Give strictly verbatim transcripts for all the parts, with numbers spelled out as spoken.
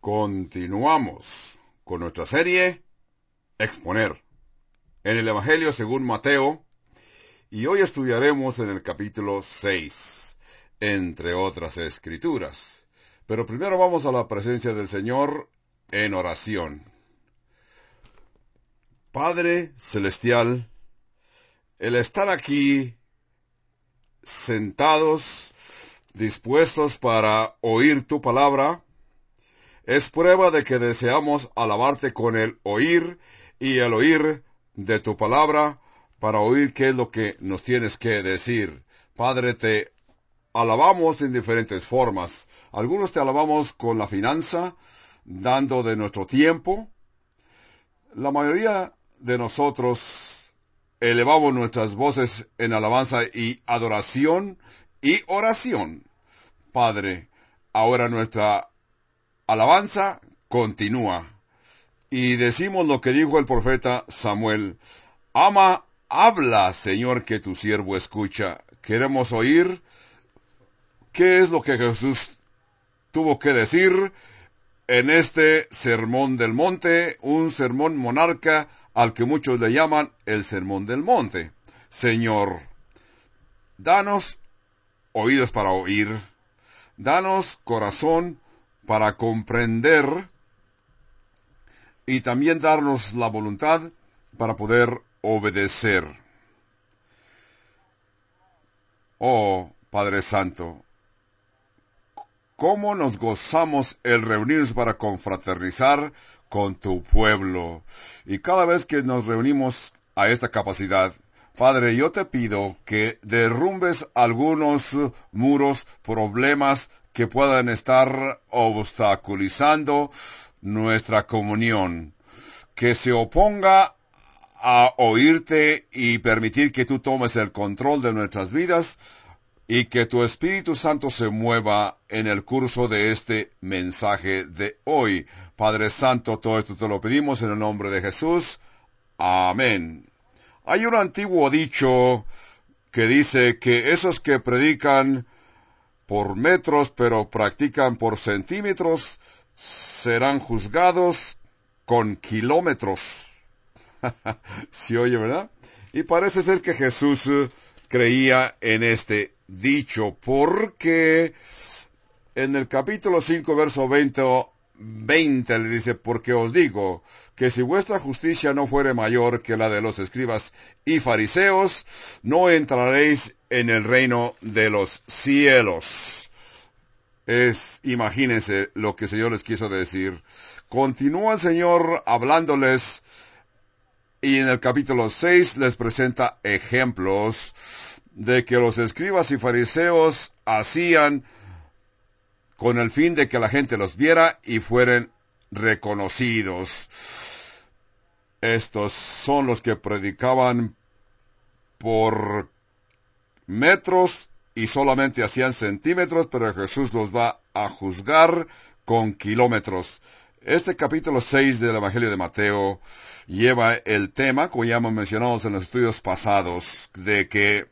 Continuamos con nuestra serie Exponer en el Evangelio según Mateo, y hoy estudiaremos en el capítulo seis, entre otras escrituras. Pero primero vamos a la presencia del Señor en oración. Padre Celestial, el estar aquí sentados, dispuestos para oír tu palabra, es prueba de que deseamos alabarte con el oír y el oír de tu palabra para oír qué es lo que nos tienes que decir. Padre, te alabamos en diferentes formas. Algunos te alabamos con la finanza, dando de nuestro tiempo. La mayoría de nosotros elevamos nuestras voces en alabanza y adoración y oración. Padre, ahora nuestra alabanza continúa. Y decimos lo que dijo el profeta Samuel: Ama, habla, Señor, que tu siervo escucha. Queremos oír qué es lo que Jesús tuvo que decir en este sermón del monte, un sermón monarca al que muchos le llaman el sermón del monte. Señor, danos oídos para oír, danos corazón para comprender y también darnos la voluntad para poder obedecer. Oh, Padre Santo, cómo nos gozamos el reunirnos para confraternizar con tu pueblo. Y cada vez que nos reunimos a esta capacidad, Padre, yo te pido que derrumbes algunos muros, problemas que puedan estar obstaculizando nuestra comunión, que se oponga a oírte y permitir que tú tomes el control de nuestras vidas y que tu Espíritu Santo se mueva en el curso de este mensaje de hoy. Padre Santo, todo esto te lo pedimos en el nombre de Jesús. Amén. Hay un antiguo dicho que dice que esos que predican por metros pero practican por centímetros serán juzgados con kilómetros. ¿Sí oye, verdad? Y parece ser que Jesús creía en este dicho, porque en el capítulo cinco, verso veinte, veinte le dice: porque os digo que si vuestra justicia no fuere mayor que la de los escribas y fariseos, no entraréis en el reino de los cielos. Es, imagínense lo que el Señor les quiso decir. Continúa el Señor hablándoles, y en el capítulo seis les presenta ejemplos de que los escribas y fariseos hacían con el fin de que la gente los viera y fueran reconocidos. Estos son los que predicaban por metros y solamente hacían centímetros, pero Jesús los va a juzgar con kilómetros. Este capítulo seis del Evangelio de Mateo lleva el tema, como ya hemos mencionado en los estudios pasados, de que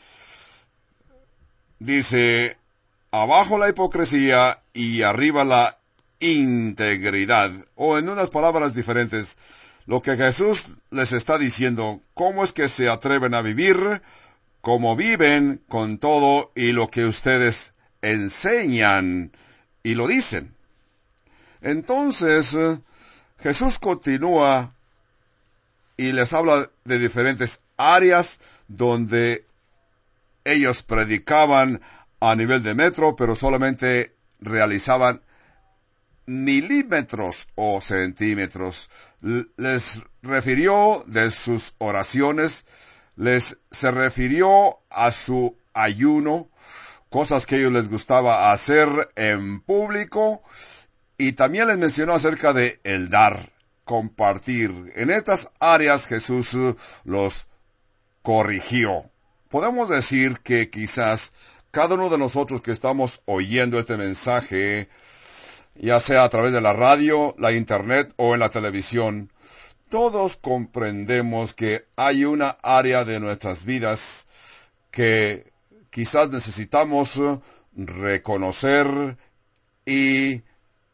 dice: abajo la hipocresía y arriba la integridad. O en unas palabras diferentes, lo que Jesús les está diciendo: ¿cómo es que se atreven a vivir como viven con todo y lo que ustedes enseñan y lo dicen? Entonces, Jesús continúa y les habla de diferentes áreas donde ellos predicaban a nivel de metro, pero solamente realizaban milímetros o centímetros. Les refirió de sus oraciones, les se refirió a su ayuno, cosas que a ellos les gustaba hacer en público, y también les mencionó acerca de el dar, compartir. En estas áreas Jesús los corrigió. Podemos decir que quizás cada uno de nosotros que estamos oyendo este mensaje, ya sea a través de la radio, la internet o en la televisión, todos comprendemos que hay una área de nuestras vidas que quizás necesitamos reconocer y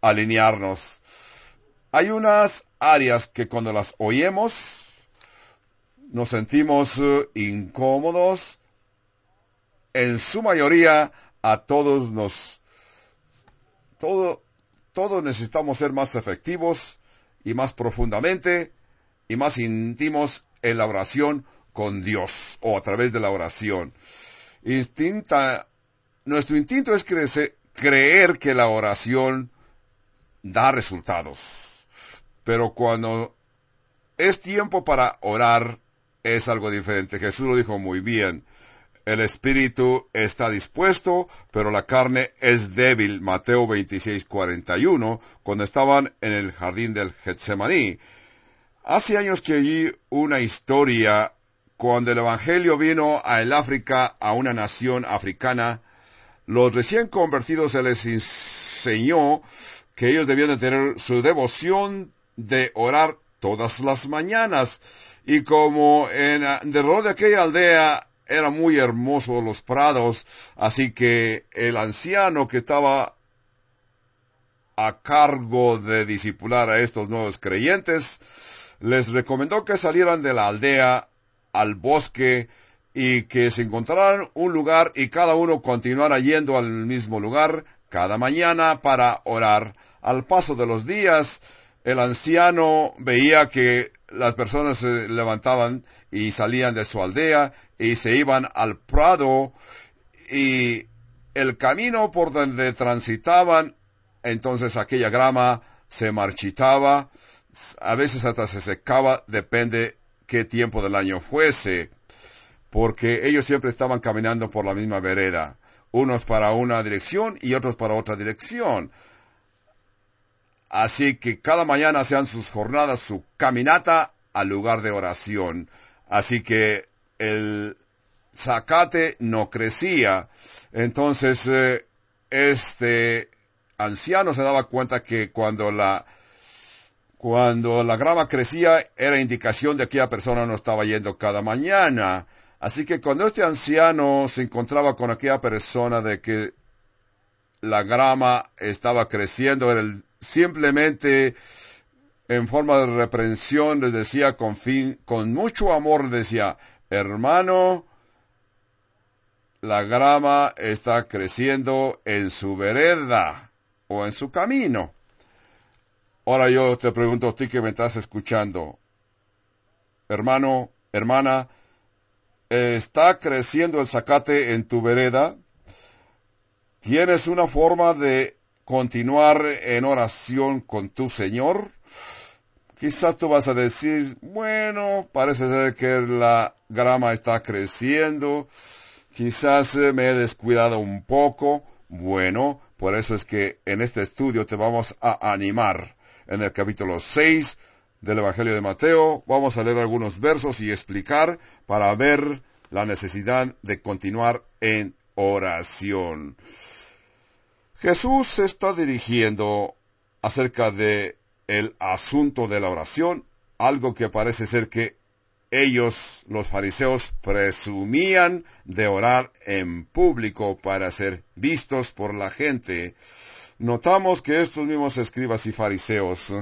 alinearnos. Hay unas áreas que cuando las oímos nos sentimos uh, incómodos. En su mayoría a todos nos todo todos necesitamos ser más efectivos y más profundamente y más íntimos en la oración con Dios o a través de la oración. Instinta, nuestro instinto es crecer, creer que la oración da resultados. Pero cuando es tiempo para orar, es algo diferente. Jesús lo dijo muy bien. El espíritu está dispuesto, pero la carne es débil. Mateo veintiséis, cuarenta y uno, cuando estaban en el jardín del Getsemaní. Hace años que oí una historia cuando el evangelio vino a el África, a una nación africana. Los recién convertidos se les enseñó que ellos debían de tener su devoción de orar todas las mañanas. Y como en alrededor de aquella aldea eran muy hermosos los prados, así que el anciano que estaba a cargo de discipular a estos nuevos creyentes, les recomendó que salieran de la aldea al bosque y que se encontraran un lugar y cada uno continuara yendo al mismo lugar cada mañana para orar. Al paso de los días, el anciano veía que las personas se levantaban y salían de su aldea y se iban al prado, y el camino por donde transitaban, entonces aquella grama se marchitaba, a veces hasta se secaba, depende qué tiempo del año fuese, porque ellos siempre estaban caminando por la misma vereda, unos para una dirección y otros para otra dirección. Así que cada mañana hacían sus jornadas, su caminata al lugar de oración. Así que el zacate no crecía. Entonces, eh, este anciano se daba cuenta que cuando la, cuando la grama crecía, era indicación de que aquella persona no estaba yendo cada mañana. Así que cuando este anciano se encontraba con aquella persona de que la grama estaba creciendo, era el, simplemente en forma de reprensión les decía con fin, con mucho amor les decía: hermano, la grama está creciendo en su vereda o en su camino. Ahora yo te pregunto a ti que me estás escuchando, hermano, hermana, ¿está creciendo el zacate en tu vereda? ¿Tienes una forma de continuar en oración con tu Señor? Quizás tú vas a decir, bueno, parece ser que la grama está creciendo, quizás me he descuidado un poco. Bueno, por eso es que en este estudio te vamos a animar. En el capítulo seis del Evangelio de Mateo, vamos a leer algunos versos y explicar para ver la necesidad de continuar en oración. Jesús se está dirigiendo acerca de el asunto de la oración, algo que parece ser que ellos, los fariseos, presumían de orar en público para ser vistos por la gente. Notamos que estos mismos escribas y fariseos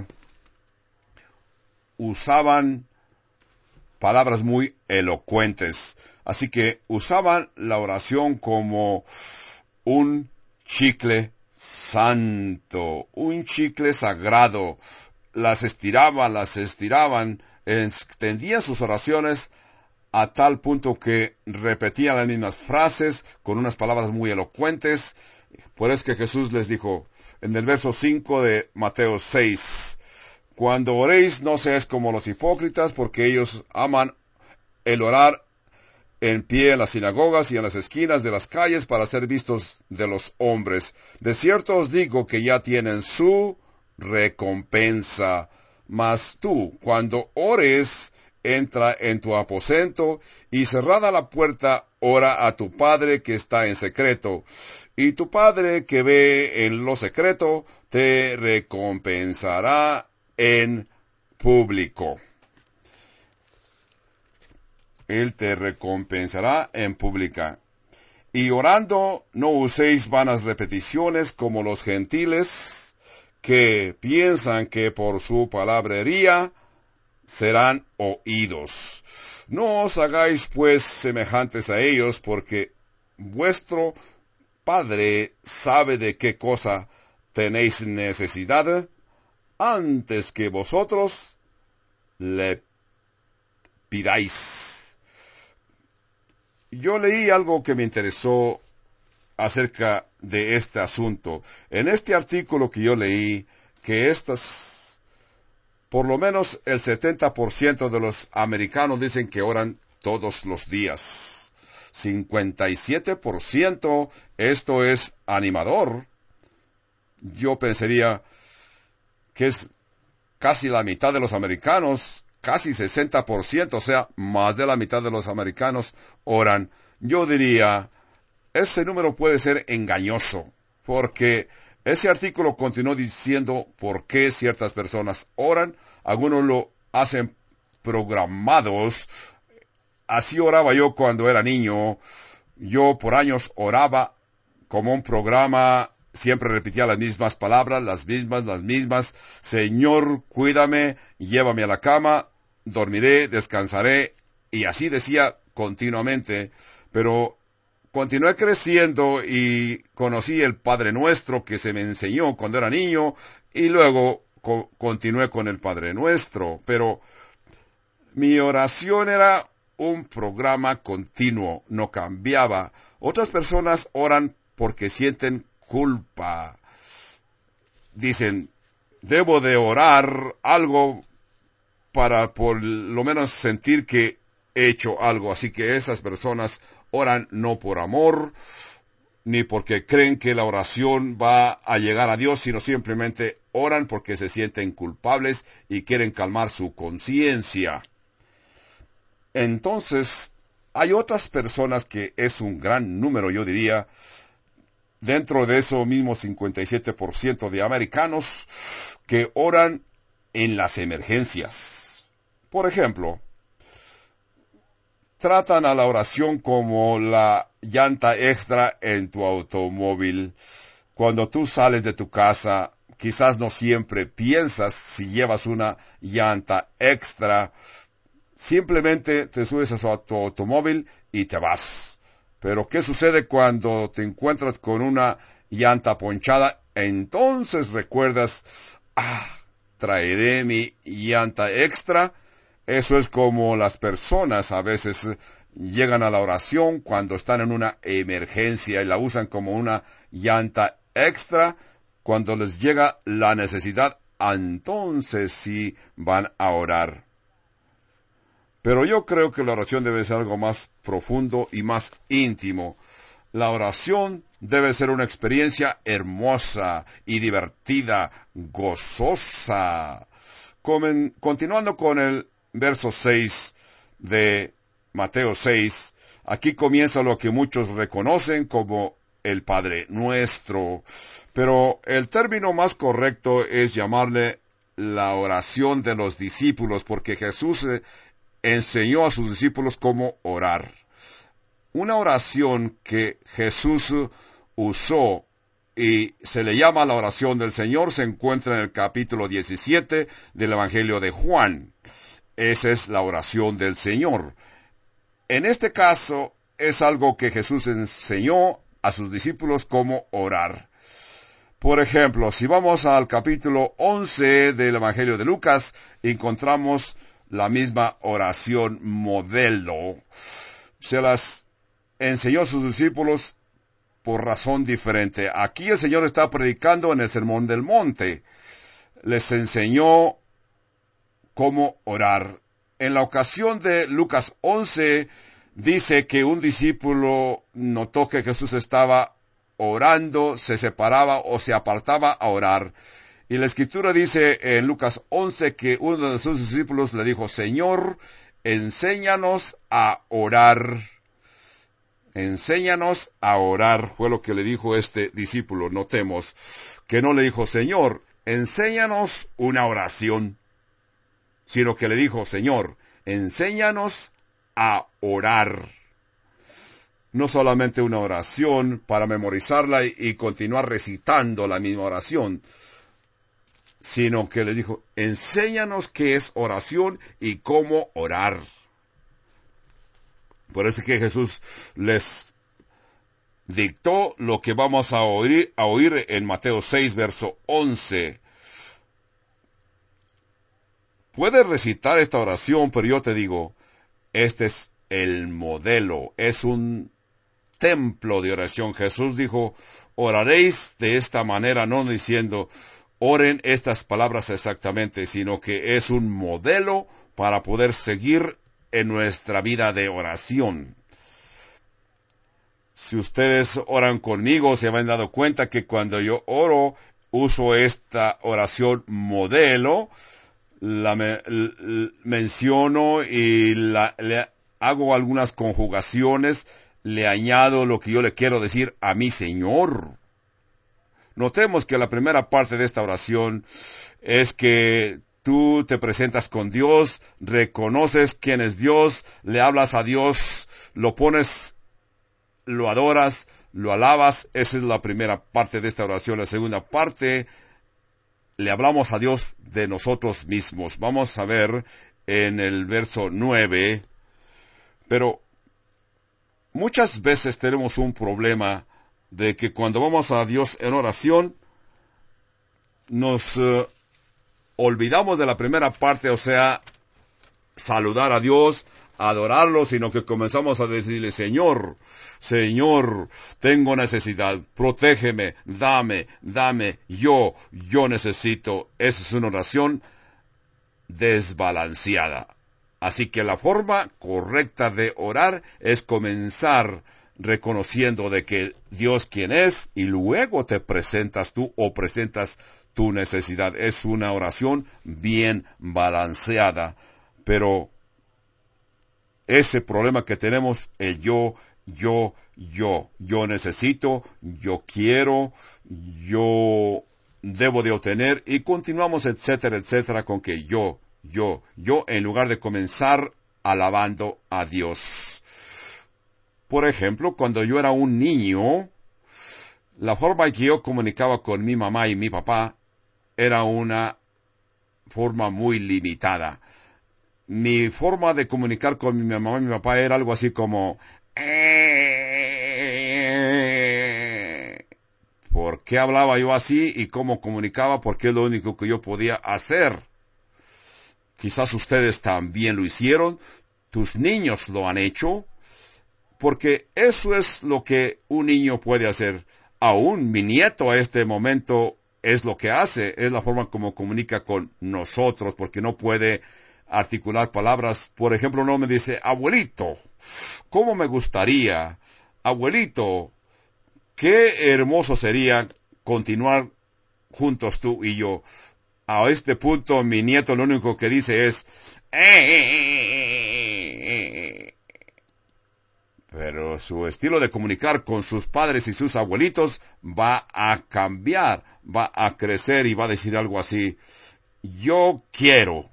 usaban palabras muy elocuentes, así que usaban la oración como un chicle santo, un chicle sagrado. Las estiraban, las estiraban, extendían sus oraciones a tal punto que repetían las mismas frases con unas palabras muy elocuentes. Por eso que Jesús les dijo en el verso cinco de Mateo seis, cuando oréis no seáis como los hipócritas, porque ellos aman el orar en pie en las sinagogas y en las esquinas de las calles para ser vistos de los hombres. De cierto os digo que ya tienen su recompensa. Mas tú, cuando ores, entra en tu aposento y cerrada la puerta, ora a tu Padre que está en secreto. Y tu Padre que ve en lo secreto, te recompensará en público. Él te recompensará en pública. Y orando, no uséis vanas repeticiones como los gentiles, que piensan que por su palabrería serán oídos. No os hagáis pues semejantes a ellos, porque vuestro Padre sabe de qué cosa tenéis necesidad antes que vosotros le pidáis. Yo leí algo que me interesó acerca de este asunto. En este artículo que yo leí, que estas, por lo menos el setenta por ciento de los americanos dicen que oran todos los días. cincuenta y siete por ciento, esto es animador. Yo pensaría que es casi la mitad de los americanos, casi sesenta por ciento, o sea, más de la mitad de los americanos oran. Yo diría, ese número puede ser engañoso, porque ese artículo continuó diciendo por qué ciertas personas oran. Algunos lo hacen programados. Así oraba yo cuando era niño. Yo por años oraba como un programa. Siempre repetía las mismas palabras, las mismas, las mismas. Señor, cuídame, llévame a la cama, dormiré, descansaré. Y así decía continuamente. Pero continué creciendo y conocí el Padre Nuestro que se me enseñó cuando era niño. Y luego co- continué con el Padre Nuestro. Pero mi oración era un programa continuo, no cambiaba. Otras personas oran porque sienten culpa. Dicen, debo de orar algo para por lo menos sentir que he hecho algo. Así que esas personas oran no por amor, ni porque creen que la oración va a llegar a Dios, sino simplemente oran porque se sienten culpables y quieren calmar su conciencia. Entonces, hay otras personas que es un gran número, yo diría, dentro de eso mismo cincuenta y siete por ciento de americanos que oran en las emergencias. Por ejemplo, tratan a la oración como la llanta extra en tu automóvil. Cuando tú sales de tu casa, quizás no siempre piensas si llevas una llanta extra. Simplemente te subes a tu automóvil y te vas. Pero ¿qué sucede cuando te encuentras con una llanta ponchada? Entonces recuerdas, ah, traeré mi llanta extra. Eso es como las personas a veces llegan a la oración cuando están en una emergencia y la usan como una llanta extra. Cuando les llega la necesidad, entonces sí van a orar. Pero yo creo que la oración debe ser algo más profundo y más íntimo. La oración debe ser una experiencia hermosa y divertida, gozosa. Comen, continuando con el verso seis de Mateo seis, aquí comienza lo que muchos reconocen como el Padre Nuestro. Pero el término más correcto es llamarle la oración de los discípulos, porque Jesús eh, enseñó a sus discípulos cómo orar. Una oración que Jesús usó y se le llama la oración del Señor se encuentra en el capítulo diecisiete del Evangelio de Juan. Esa es la oración del Señor. En este caso es algo que Jesús enseñó a sus discípulos cómo orar. Por ejemplo, si vamos al capítulo once del Evangelio de Lucas, encontramos la misma oración modelo. Se las enseñó a sus discípulos por razón diferente. Aquí el Señor está predicando en el Sermón del Monte. Les enseñó cómo orar. En la ocasión de Lucas once, dice que un discípulo notó que Jesús estaba orando, se separaba o se apartaba a orar. Y la Escritura dice en Lucas once que uno de sus discípulos le dijo, Señor, enséñanos a orar. Enséñanos a orar, fue lo que le dijo este discípulo. Notemos que no le dijo, Señor, enséñanos una oración, sino que le dijo, Señor, enséñanos a orar. No solamente una oración para memorizarla y, y continuar recitando la misma oración. sino que les dijo, enséñanos qué es oración y cómo orar. Por eso es que Jesús les dictó lo que vamos a oír, a oír en Mateo seis, verso once. Puedes recitar esta oración, pero yo te digo, este es el modelo, es un templo de oración. Jesús dijo, oraréis de esta manera, no diciendo, oren estas palabras exactamente, sino que es un modelo para poder seguir en nuestra vida de oración. Si ustedes oran conmigo, se habrán dado cuenta que cuando yo oro, uso esta oración modelo, la me, l, menciono y la, le hago algunas conjugaciones, le añado lo que yo le quiero decir a mi Señor. Notemos que la primera parte de esta oración es que tú te presentas con Dios, reconoces quién es Dios, le hablas a Dios, lo pones, lo adoras, lo alabas. Esa es la primera parte de esta oración. La segunda parte, le hablamos a Dios de nosotros mismos. Vamos a ver en el verso nueve, pero muchas veces tenemos un problema de que cuando vamos a Dios en oración, nos uh, olvidamos de la primera parte, o sea, saludar a Dios, adorarlo, sino que comenzamos a decirle, Señor, Señor, tengo necesidad, protégeme, dame, dame, yo, yo necesito. Esa es una oración desbalanceada. Así que la forma correcta de orar es comenzar reconociendo de que Dios quien es, y luego te presentas tú o presentas tu necesidad. Es una oración bien balanceada, pero ese problema que tenemos, el yo, yo, yo, yo necesito, yo quiero, yo debo de obtener, y continuamos, etcétera, etcétera, con que yo, yo, yo, en lugar de comenzar alabando a Dios. Por ejemplo, cuando yo era un niño, la forma en que yo comunicaba con mi mamá y mi papá era una forma muy limitada. Mi forma de comunicar con mi mamá y mi papá era algo así como, eh... ¿por qué hablaba yo así y cómo comunicaba? Porque es lo único que yo podía hacer. Quizás ustedes también lo hicieron, tus niños lo han hecho, porque eso es lo que un niño puede hacer. Aún mi nieto a este momento es lo que hace, es la forma como comunica con nosotros, porque no puede articular palabras. Por ejemplo, no me dice, abuelito, ¿cómo me gustaría? Abuelito, qué hermoso sería continuar juntos tú y yo. A este punto, mi nieto lo único que dice es, eh, pero su estilo de comunicar con sus padres y sus abuelitos va a cambiar, va a crecer y va a decir algo así, yo quiero,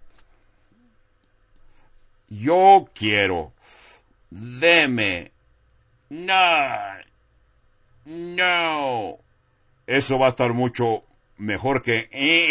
yo quiero, deme, no, no. Eso va a estar mucho mejor que...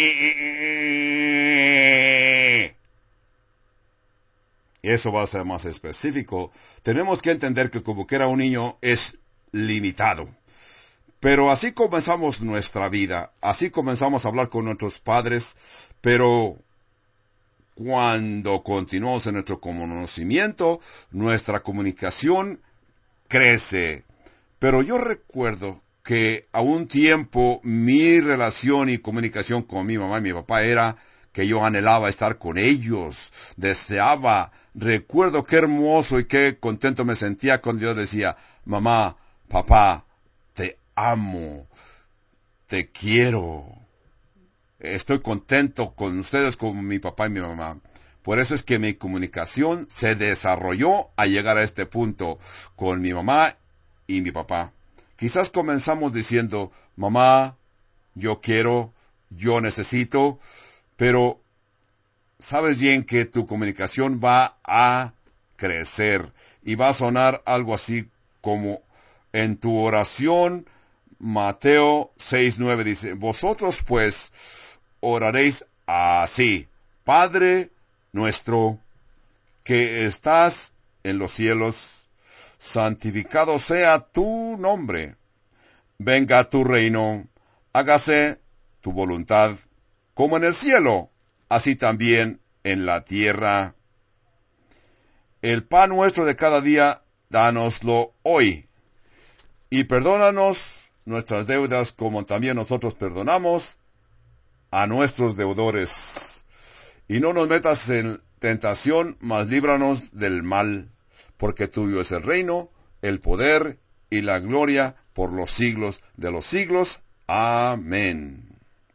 Eso va a ser más específico. Tenemos que entender que como que era un niño es limitado. Pero así comenzamos nuestra vida. Así comenzamos a hablar con nuestros padres. Pero cuando continuamos en nuestro conocimiento, nuestra comunicación crece. Pero yo recuerdo que a un tiempo mi relación y comunicación con mi mamá y mi papá era que yo anhelaba estar con ellos, deseaba, recuerdo qué hermoso y qué contento me sentía cuando yo decía, mamá, papá, te amo, te quiero, estoy contento con ustedes como mi papá y mi mamá. Por eso es que mi comunicación se desarrolló a llegar a este punto con mi mamá y mi papá. Quizás comenzamos diciendo, mamá, yo quiero, yo necesito, pero sabes bien que tu comunicación va a crecer y va a sonar algo así como en tu oración. Mateo seis nueve dice, vosotros pues oraréis así: Padre nuestro, que estás en los cielos, santificado sea tu nombre. Venga tu reino, hágase tu voluntad, como en el cielo, así también en la tierra. El pan nuestro de cada día, dánoslo hoy, y perdónanos nuestras deudas, como también nosotros perdonamos a nuestros deudores. Y no nos metas en tentación, mas líbranos del mal, porque tuyo es el reino, el poder y la gloria por los siglos de los siglos. Amén.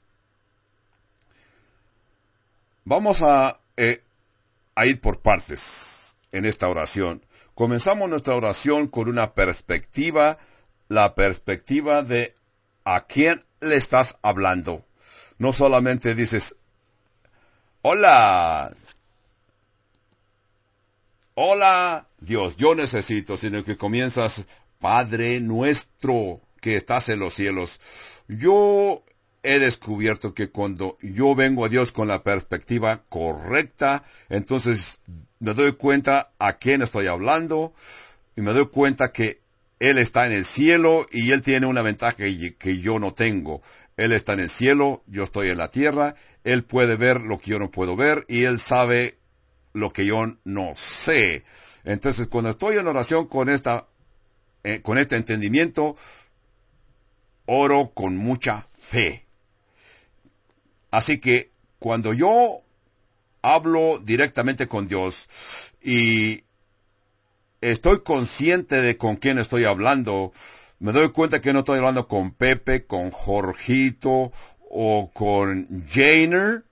Vamos a, eh, a ir por partes en esta oración. Comenzamos nuestra oración con una perspectiva, la perspectiva de a quién le estás hablando. No solamente dices, hola, hola Dios, yo necesito, sino que comienzas, Padre nuestro que estás en los cielos. Yo he descubierto que cuando yo vengo a Dios con la perspectiva correcta, entonces me doy cuenta a quién estoy hablando, y me doy cuenta que Él está en el cielo y Él tiene una ventaja que yo no tengo. Él está en el cielo, yo estoy en la tierra, Él puede ver lo que yo no puedo ver y Él sabe lo que yo no sé. Entonces, cuando estoy en oración con esta, eh, con este entendimiento, oro con mucha fe. Así que cuando yo hablo directamente con Dios y estoy consciente de con quién estoy hablando, me doy cuenta que no estoy hablando con Pepe, con Jorgito o con Janer.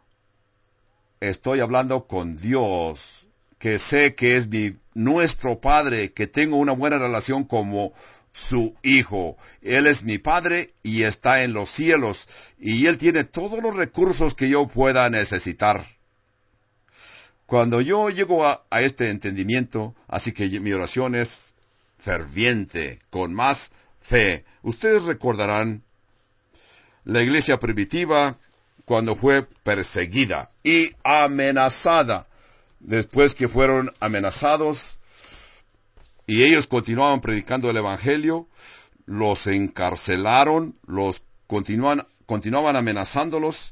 Estoy hablando con Dios, que sé que es mi, nuestro Padre, que tengo una buena relación como su Hijo. Él es mi Padre y está en los cielos, y Él tiene todos los recursos que yo pueda necesitar. Cuando yo llego a, a este entendimiento, así que mi oración es ferviente, con más fe. Ustedes recordarán la iglesia primitiva cuando fue perseguida y amenazada. Después que fueron amenazados y ellos continuaban predicando el evangelio, los encarcelaron, los continúan, continuaban amenazándolos.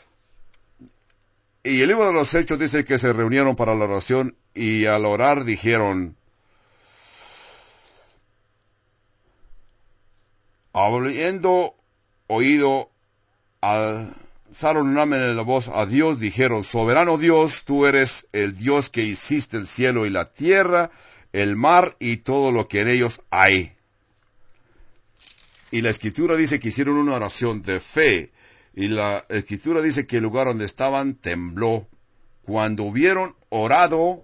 Y el libro de los Hechos dice que se reunieron para la oración y al orar dijeron, habiendo oído, alzaron un amén en la voz a Dios, dijeron, soberano Dios, tú eres el Dios que hiciste el cielo y la tierra, el mar y todo lo que en ellos hay. Y la Escritura dice que hicieron una oración de fe, y la Escritura dice que el lugar donde estaban tembló. Cuando hubieron orado,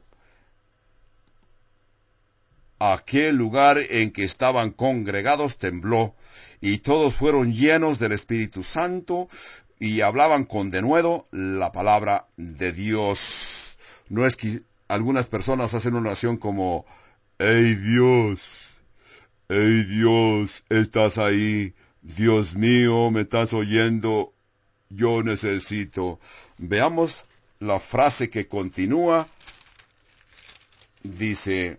aquel lugar en que estaban congregados tembló, y todos fueron llenos del Espíritu Santo, y hablaban con denuedo la palabra de Dios. No es que algunas personas hacen una oración como, ¡Ey Dios! ¡Ey Dios! ¿Estás ahí? Dios mío, ¿me estás oyendo? Yo necesito. Veamos la frase que continúa. Dice,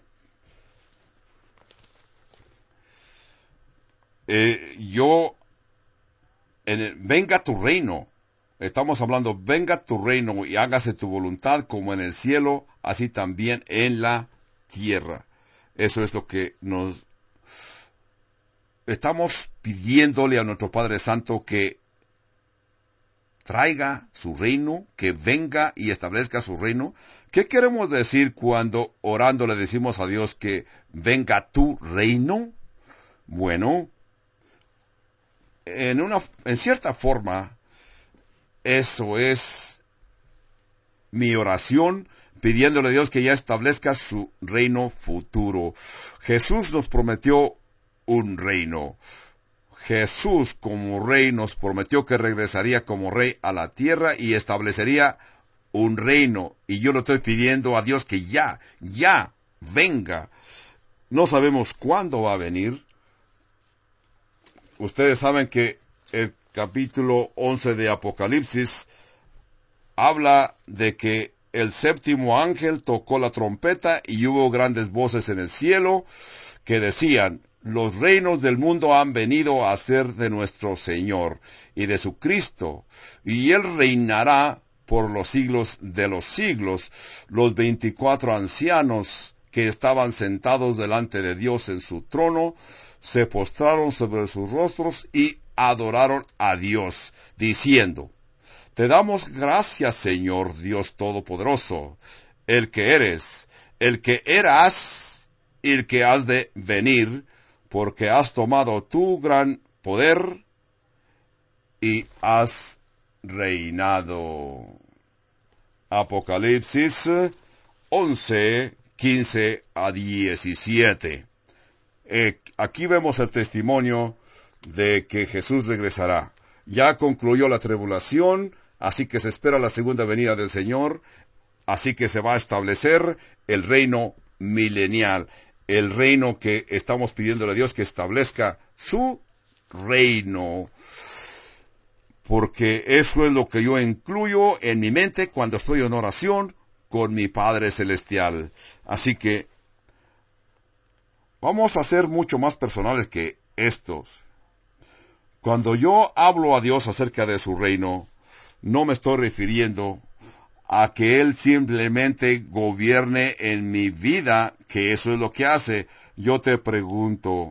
eh, yo, en el, venga tu reino. Estamos hablando, venga tu reino y hágase tu voluntad como en el cielo, así también en la tierra. Eso es lo que nos estamos pidiéndole a nuestro Padre Santo, que traiga su reino, que venga y establezca su reino. ¿Qué queremos decir cuando orando le decimos a Dios que venga tu reino? Bueno, en una, en cierta forma, eso es mi oración, pidiéndole a Dios que ya establezca su reino futuro. Jesús nos prometió un reino. Jesús como rey nos prometió que regresaría como rey a la tierra y establecería un reino. Y yo le estoy pidiendo a Dios que ya, ya venga. No sabemos cuándo va a venir. Ustedes saben que el capítulo once de Apocalipsis, habla de que el séptimo ángel tocó la trompeta y hubo grandes voces en el cielo que decían: los reinos del mundo han venido a ser de nuestro Señor y de su Cristo, y Él reinará por los siglos de los siglos. Los veinticuatro ancianos que estaban sentados delante de Dios en su trono se postraron sobre sus rostros y adoraron a Dios, diciendo: te damos gracias, Señor Dios Todopoderoso, el que eres, el que eras y el que has de venir, porque has tomado tu gran poder y has reinado. Apocalipsis once, quince a diecisiete. Eh, aquí vemos el testimonio de que Jesús regresará. Ya concluyó la tribulación, así que se espera la segunda venida del Señor, así que se va a establecer el reino milenial, el reino que estamos pidiéndole a Dios que establezca su reino, porque eso es lo que yo incluyo en mi mente cuando estoy en oración con mi Padre Celestial. Así que vamos a ser mucho más personales que estos. Cuando yo hablo a Dios acerca de su reino, no me estoy refiriendo a que Él simplemente gobierne en mi vida, que eso es lo que hace. Yo te pregunto,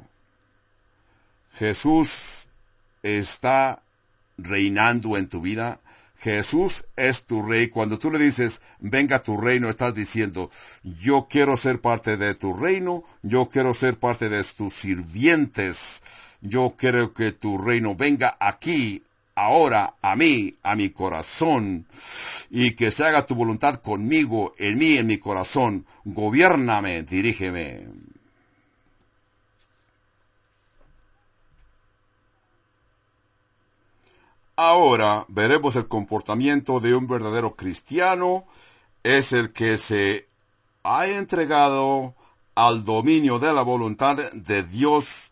¿Jesús está reinando en tu vida? Jesús es tu rey. Cuando tú le dices, venga tu reino, estás diciendo, yo quiero ser parte de tu reino, yo quiero ser parte de tus sirvientes. Yo quiero que tu reino venga aquí, ahora, a mí, a mi corazón, y que se haga tu voluntad conmigo, en mí, en mi corazón. Gobiérname, dirígeme. Ahora veremos el comportamiento de un verdadero cristiano. Es el que se ha entregado al dominio de la voluntad de Dios.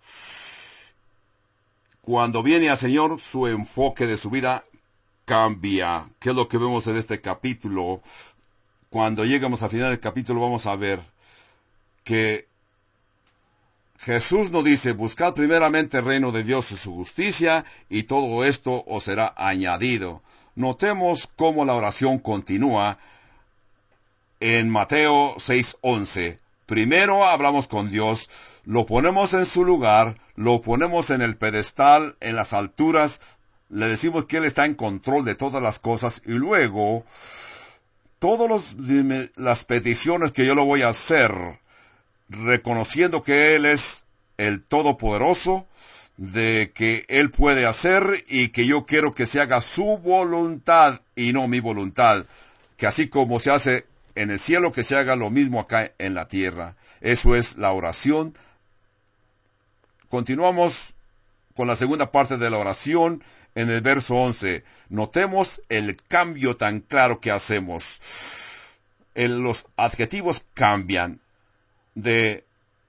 Cuando viene al Señor, su enfoque de su vida cambia. ¿Qué es lo que vemos en este capítulo? Cuando lleguemos al final del capítulo vamos a ver que Jesús nos dice, buscad primeramente el reino de Dios y su justicia, y todo esto os será añadido. Notemos cómo la oración continúa en Mateo seis once. Primero hablamos con Dios, lo ponemos en su lugar, lo ponemos en el pedestal, en las alturas, le decimos que Él está en control de todas las cosas, y luego, todas las peticiones que yo le voy a hacer, reconociendo que Él es el Todopoderoso, de que Él puede hacer, y que yo quiero que se haga su voluntad, y no mi voluntad, que así como se hace en el cielo, que se haga lo mismo acá en la tierra. Eso es la oración. Continuamos con la segunda parte de la oración en el verso once. Notemos el cambio tan claro que hacemos. En los adjetivos cambian. De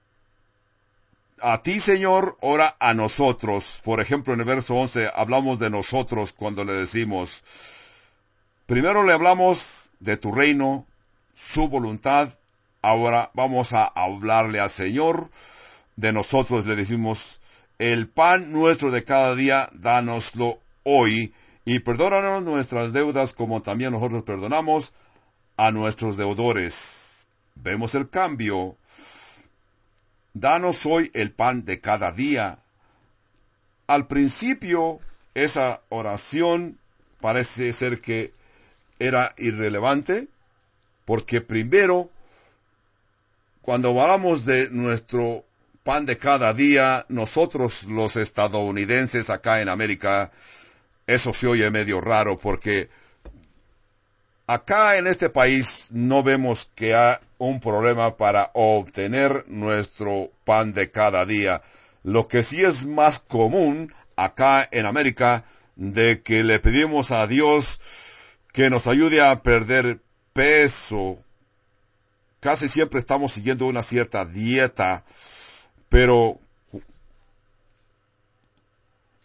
a ti, Señor, ora a nosotros. Por ejemplo, en el verso once hablamos de nosotros cuando le decimos, primero le hablamos de tu reino, su voluntad. Ahora vamos a hablarle al Señor. De nosotros le decimos, el pan nuestro de cada día, dánoslo hoy, y perdónanos nuestras deudas como también nosotros perdonamos a nuestros deudores. Vemos el cambio. Danos hoy el pan de cada día. Al principio, esa oración parece ser que era irrelevante, porque primero, cuando hablamos de nuestro pan de cada día, nosotros los estadounidenses acá en América, eso se oye medio raro, porque acá en este país no vemos que haya un problema para obtener nuestro pan de cada día. Lo que sí es más común acá en América, de que le pedimos a Dios que nos ayude a perder peso. Casi siempre estamos siguiendo una cierta dieta, pero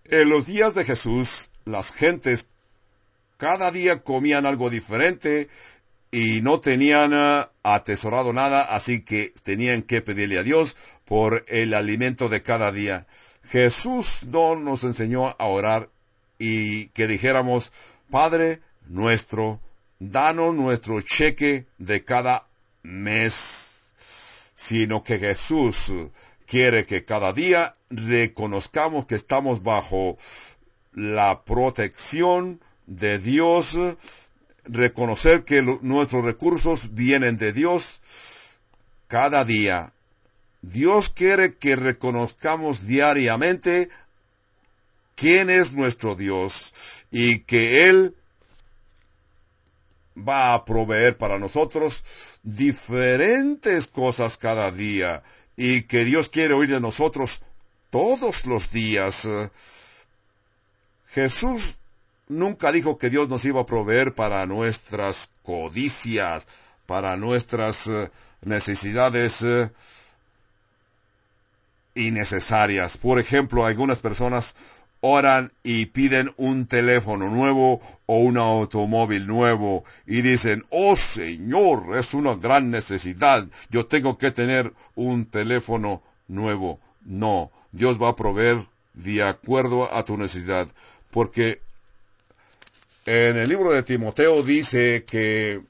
En los días de Jesús, las gentes cada día comían algo diferente y no tenían uh, atesorado nada, así que tenían que pedirle a Dios por el alimento de cada día. Jesús no nos enseñó a orar y que dijéramos, Padre nuestro, danos nuestro cheque de cada mes, sino que Jesús quiere que cada día reconozcamos que estamos bajo la protección de Dios, reconocer que lo, nuestros recursos vienen de Dios cada día. Dios quiere que reconozcamos diariamente quién es nuestro Dios y que Él va a proveer para nosotros diferentes cosas cada día y que Dios quiere oír de nosotros todos los días. Jesús nunca dijo que Dios nos iba a proveer para nuestras codicias, para nuestras uh, necesidades uh, innecesarias. Por ejemplo, algunas personas oran y piden un teléfono nuevo o un automóvil nuevo y dicen, oh Señor, es una gran necesidad, yo tengo que tener un teléfono nuevo. No, Dios va a proveer de acuerdo a tu necesidad, porque en el libro de Timoteo dice que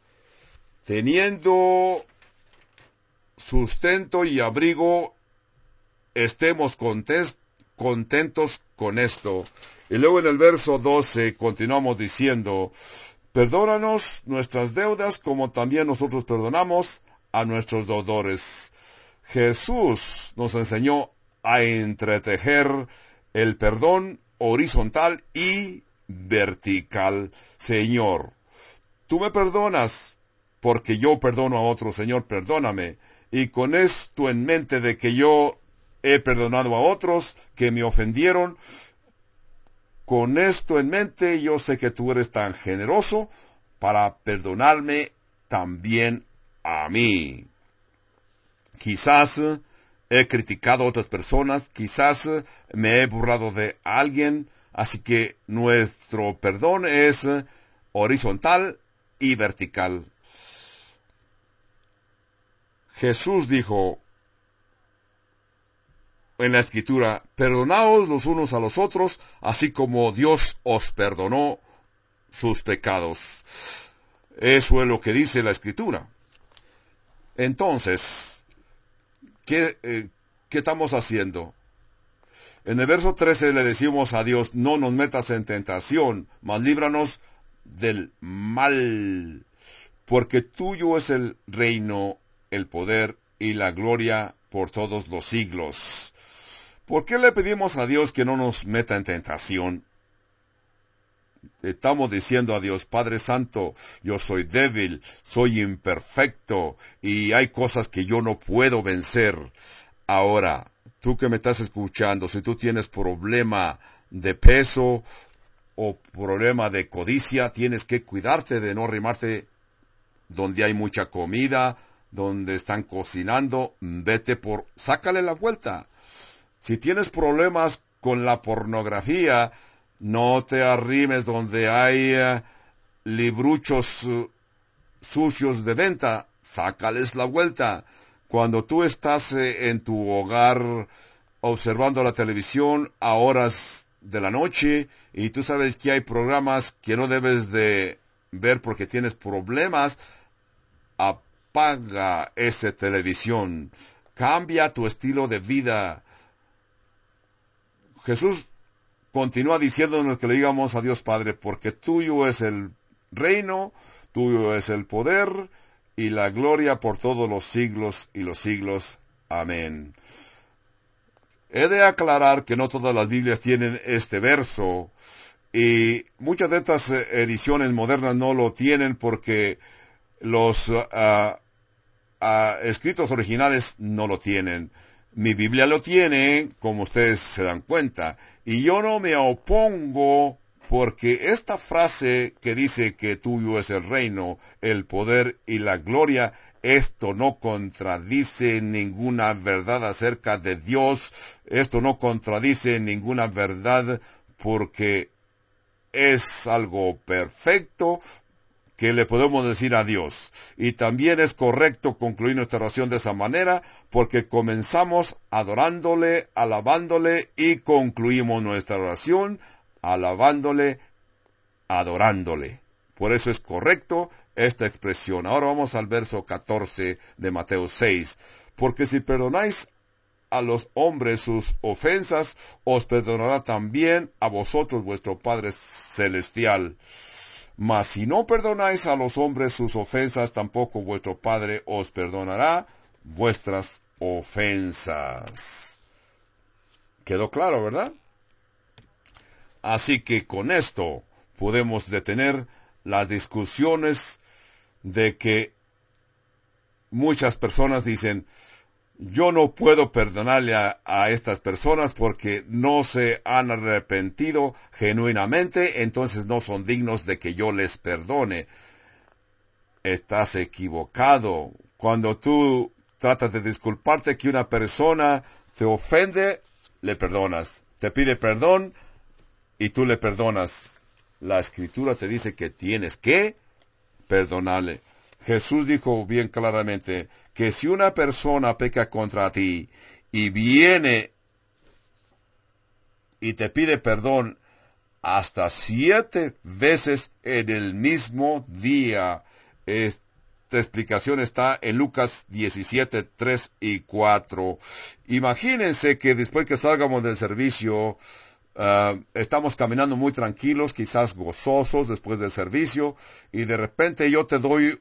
teniendo sustento y abrigo, estemos contentos contentos con esto. Y luego en el verso doce continuamos diciendo, perdónanos nuestras deudas como también nosotros perdonamos a nuestros deudores. Jesús nos enseñó a entretejer el perdón horizontal y vertical. Señor, tú me perdonas porque yo perdono a otro. Señor, perdóname. Y con esto en mente de que yo he perdonado a otros que me ofendieron, con esto en mente, yo sé que tú eres tan generoso para perdonarme también a mí. Quizás he criticado a otras personas, quizás me he burlado de alguien, así que nuestro perdón es horizontal y vertical. Jesús dijo en la Escritura, perdonaos los unos a los otros, así como Dios os perdonó sus pecados. Eso es lo que dice la Escritura. Entonces, ¿qué, eh, ¿qué estamos haciendo? En el verso trece le decimos a Dios, no nos metas en tentación, mas líbranos del mal, porque tuyo es el reino, el poder y la gloria por todos los siglos. ¿Por qué le pedimos a Dios que no nos meta en tentación? Estamos diciendo a Dios, Padre Santo, yo soy débil, soy imperfecto, y hay cosas que yo no puedo vencer. Ahora, tú que me estás escuchando, si tú tienes problema de peso o problema de codicia, tienes que cuidarte de no arrimarte donde hay mucha comida, donde están cocinando, vete por, sácale la vuelta. Si tienes problemas con la pornografía, no te arrimes donde hay uh, libruchos uh, sucios de venta, sácales la vuelta. Cuando tú estás eh, en tu hogar observando la televisión a horas de la noche y tú sabes que hay programas que no debes de ver porque tienes problemas, apaga esa televisión, cambia tu estilo de vida. Jesús continúa diciéndonos que le digamos a Dios Padre, porque tuyo es el reino, tuyo es el poder y la gloria por todos los siglos y los siglos. Amén. He de aclarar que no todas las Biblias tienen este verso, y muchas de estas ediciones modernas no lo tienen porque los uh, uh, escritos originales no lo tienen. Mi Biblia lo tiene, como ustedes se dan cuenta, y yo no me opongo porque esta frase que dice que tuyo es el reino, el poder y la gloria, esto no contradice ninguna verdad acerca de Dios, esto no contradice ninguna verdad porque es algo perfecto que le podemos decir a Dios. Y también es correcto concluir nuestra oración de esa manera, porque comenzamos adorándole, alabándole, y concluimos nuestra oración alabándole, adorándole. Por eso es correcto esta expresión. Ahora vamos al verso catorce de Mateo seis. Porque si perdonáis a los hombres sus ofensas, os perdonará también a vosotros vuestro Padre Celestial. Mas si no perdonáis a los hombres sus ofensas, tampoco vuestro Padre os perdonará vuestras ofensas. ¿Quedó claro, verdad? Así que con esto podemos detener las discusiones de que muchas personas dicen, yo no puedo perdonarle a, a estas personas porque no se han arrepentido genuinamente, entonces no son dignos de que yo les perdone. Estás equivocado. Cuando tú tratas de disculparte que una persona te ofende, le perdonas. Te pide perdón y tú le perdonas. La Escritura te dice que tienes que perdonarle. Jesús dijo bien claramente que si una persona peca contra ti y viene y te pide perdón hasta siete veces en el mismo día, esta explicación está en Lucas diecisiete, tres y cuatro. Imagínense que después que salgamos del servicio, Uh, estamos caminando muy tranquilos, quizás gozosos después del servicio, y de repente yo te doy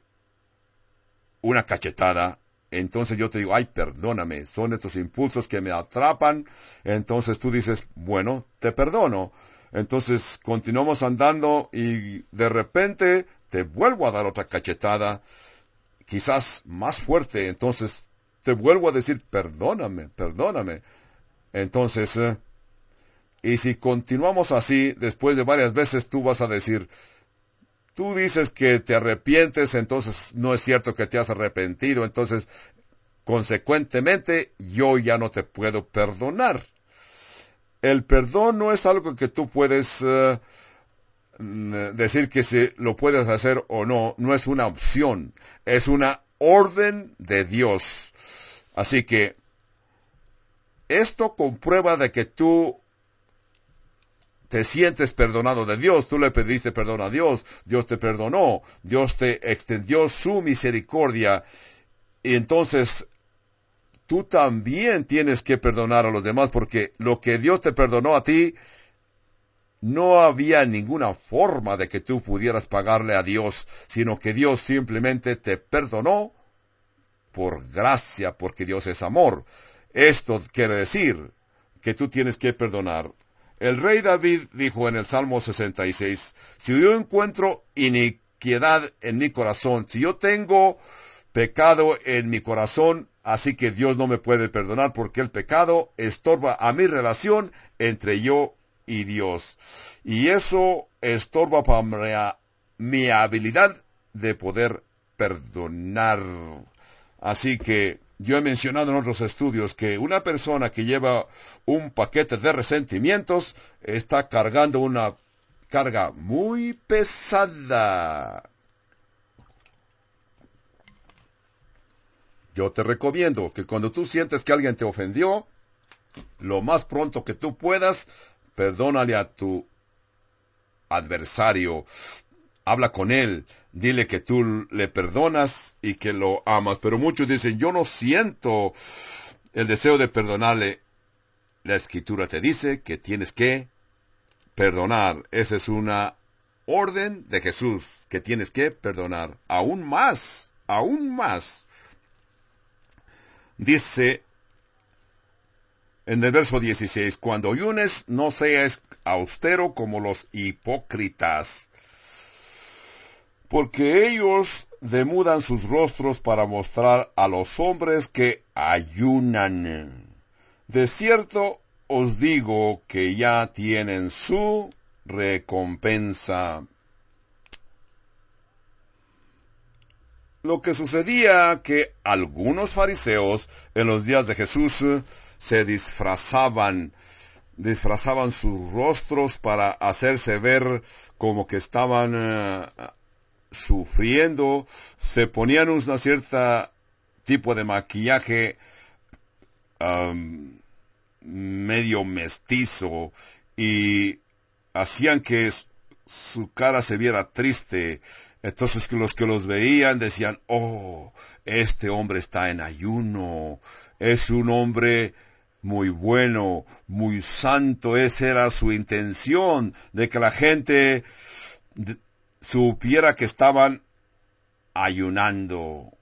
una cachetada. Entonces yo te digo, ay, perdóname, son estos impulsos que me atrapan. Entonces tú dices, bueno, te perdono. Entonces continuamos andando y de repente te vuelvo a dar otra cachetada, quizás más fuerte. Entonces te vuelvo a decir, perdóname, perdóname. Entonces, eh, y si continuamos así, después de varias veces tú vas a decir, tú dices que te arrepientes, entonces no es cierto que te has arrepentido, entonces, consecuentemente, yo ya no te puedo perdonar. El perdón no es algo que tú puedes uh, decir que si lo puedes hacer o no, no es una opción, es una orden de Dios. Así que, esto comprueba de que tú te sientes perdonado de Dios. Tú le pediste perdón a Dios, Dios te perdonó, Dios te extendió su misericordia, y entonces tú también tienes que perdonar a los demás, porque lo que Dios te perdonó a ti, no había ninguna forma de que tú pudieras pagarle a Dios, sino que Dios simplemente te perdonó por gracia, porque Dios es amor. Esto quiere decir que tú tienes que perdonar. El rey David dijo en el Salmo sesenta y seis, si yo encuentro iniquidad en mi corazón, si yo tengo pecado en mi corazón, así que Dios no me puede perdonar porque el pecado estorba a mi relación entre yo y Dios. Y eso estorba para mi habilidad de poder perdonar. Así que yo he mencionado en otros estudios que una persona que lleva un paquete de resentimientos está cargando una carga muy pesada. Yo te recomiendo que cuando tú sientes que alguien te ofendió, lo más pronto que tú puedas, perdónale a tu adversario. Habla con él, dile que tú le perdonas y que lo amas. Pero muchos dicen, yo no siento el deseo de perdonarle. La Escritura te dice que tienes que perdonar. Esa es una orden de Jesús, que tienes que perdonar. Aún más, aún más. Dice en el verso dieciséis, cuando ayunes no seas austero como los hipócritas, porque ellos demudan sus rostros para mostrar a los hombres que ayunan. De cierto os digo que ya tienen su recompensa. Lo que sucedía que algunos fariseos en los días de Jesús se disfrazaban, disfrazaban sus rostros para hacerse ver como que estaban uh, sufriendo, se ponían una cierta tipo de maquillaje um, medio mestizo y hacían que su cara se viera triste. Entonces los que los veían decían, oh, este hombre está en ayuno, es un hombre muy bueno, muy santo. Esa era su intención, de que la gente supiera que estaban ayunando.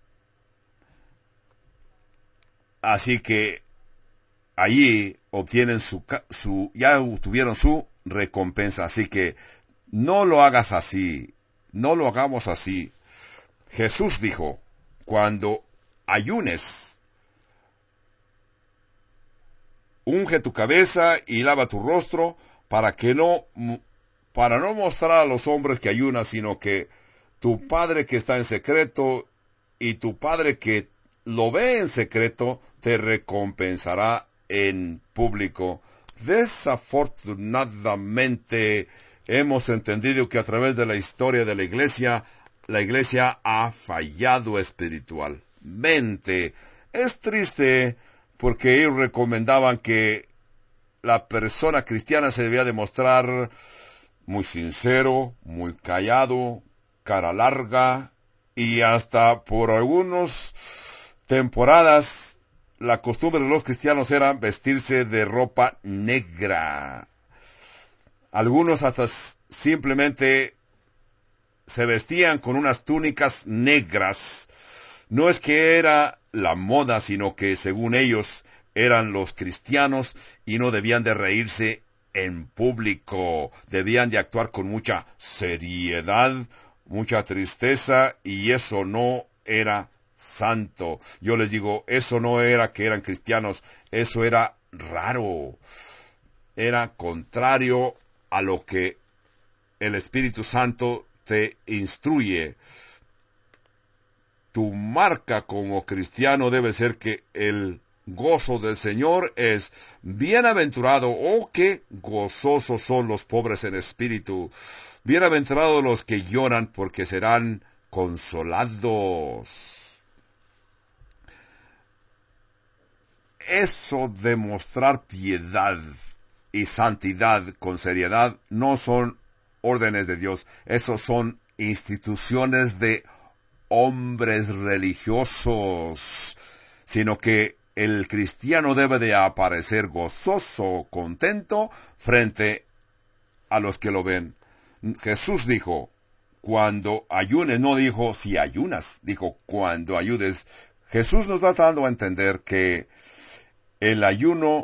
Así que allí obtienen su, su, ya obtuvieron su recompensa. Así que no lo hagas así. No lo hagamos así. Jesús dijo, cuando ayunes, unge tu cabeza y lava tu rostro para que no, para no mostrar a los hombres que ayunas, sino que tu Padre que está en secreto y tu Padre que lo ve en secreto te recompensará en público. Desafortunadamente, hemos entendido que a través de la historia de la iglesia, la iglesia ha fallado espiritualmente. Es triste porque ellos recomendaban que la persona cristiana se debía demostrar muy sincero, muy callado, cara larga, y hasta por algunas temporadas la costumbre de los cristianos era vestirse de ropa negra. Algunos hasta simplemente se vestían con unas túnicas negras. No es que era la moda, sino que según ellos eran los cristianos y no debían de reírse en público. Debían de actuar con mucha seriedad, mucha tristeza, y eso no era santo. Yo les digo, eso no era que eran cristianos, eso era raro. Era contrario a lo que el Espíritu Santo te instruye. Tu marca como cristiano debe ser que el gozo del Señor es bienaventurado, o oh, qué gozosos son los pobres en espíritu. Bienaventurados los que lloran, porque serán consolados. Eso de mostrar piedad y santidad con seriedad no son órdenes de Dios. Esos son instituciones de hombres religiosos, sino que el cristiano debe de aparecer gozoso, contento frente a los que lo ven. Jesús dijo, cuando ayunes, no dijo si ayunas, dijo cuando ayudes. Jesús nos va dando a entender que el ayuno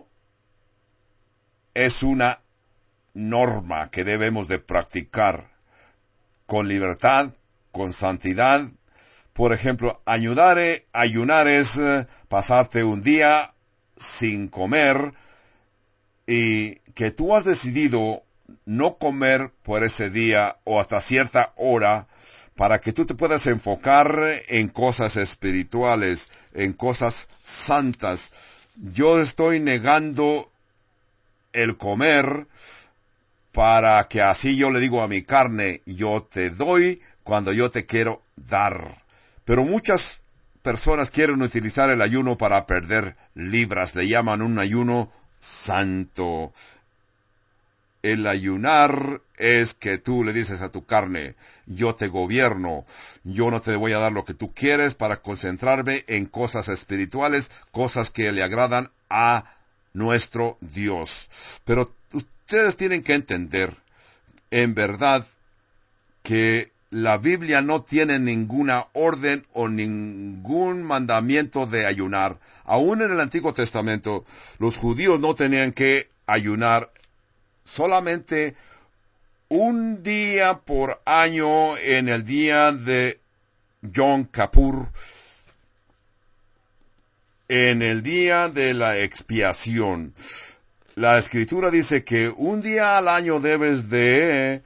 es una norma que debemos de practicar con libertad, con santidad. Por ejemplo, ayudar, ayunar es pasarte un día sin comer y que tú has decidido no comer por ese día o hasta cierta hora para que tú te puedas enfocar en cosas espirituales, en cosas santas. Yo estoy negando el comer para que así yo le digo a mi carne, yo te doy cuando yo te quiero dar. Pero muchas personas quieren utilizar el ayuno para perder libras. Le llaman un ayuno santo. El ayunar es que tú le dices a tu carne, yo te gobierno, yo no te voy a dar lo que tú quieres para concentrarme en cosas espirituales, cosas que le agradan a nuestro Dios. Pero ustedes tienen que entender, en verdad, que la Biblia no tiene ninguna orden o ningún mandamiento de ayunar. Aún en el Antiguo Testamento, los judíos no tenían que ayunar. Solamente un día por año, en el día de Yom Kippur, en el día de la expiación. la Escritura dice que un día al año debes de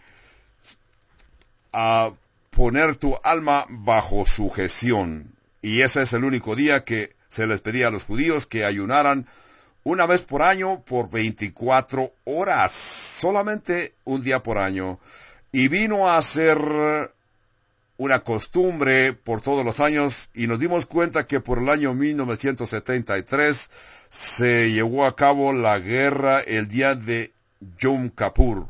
uh, poner tu alma bajo sujeción. Y ese es el único día que se les pedía a los judíos que ayunaran una vez por año por veinticuatro horas. Solamente un día por año. Y vino a ser una costumbre por todos los años, y nos dimos cuenta que por el año mil novecientos setenta y tres se llevó a cabo la guerra el día de Yom Kippur.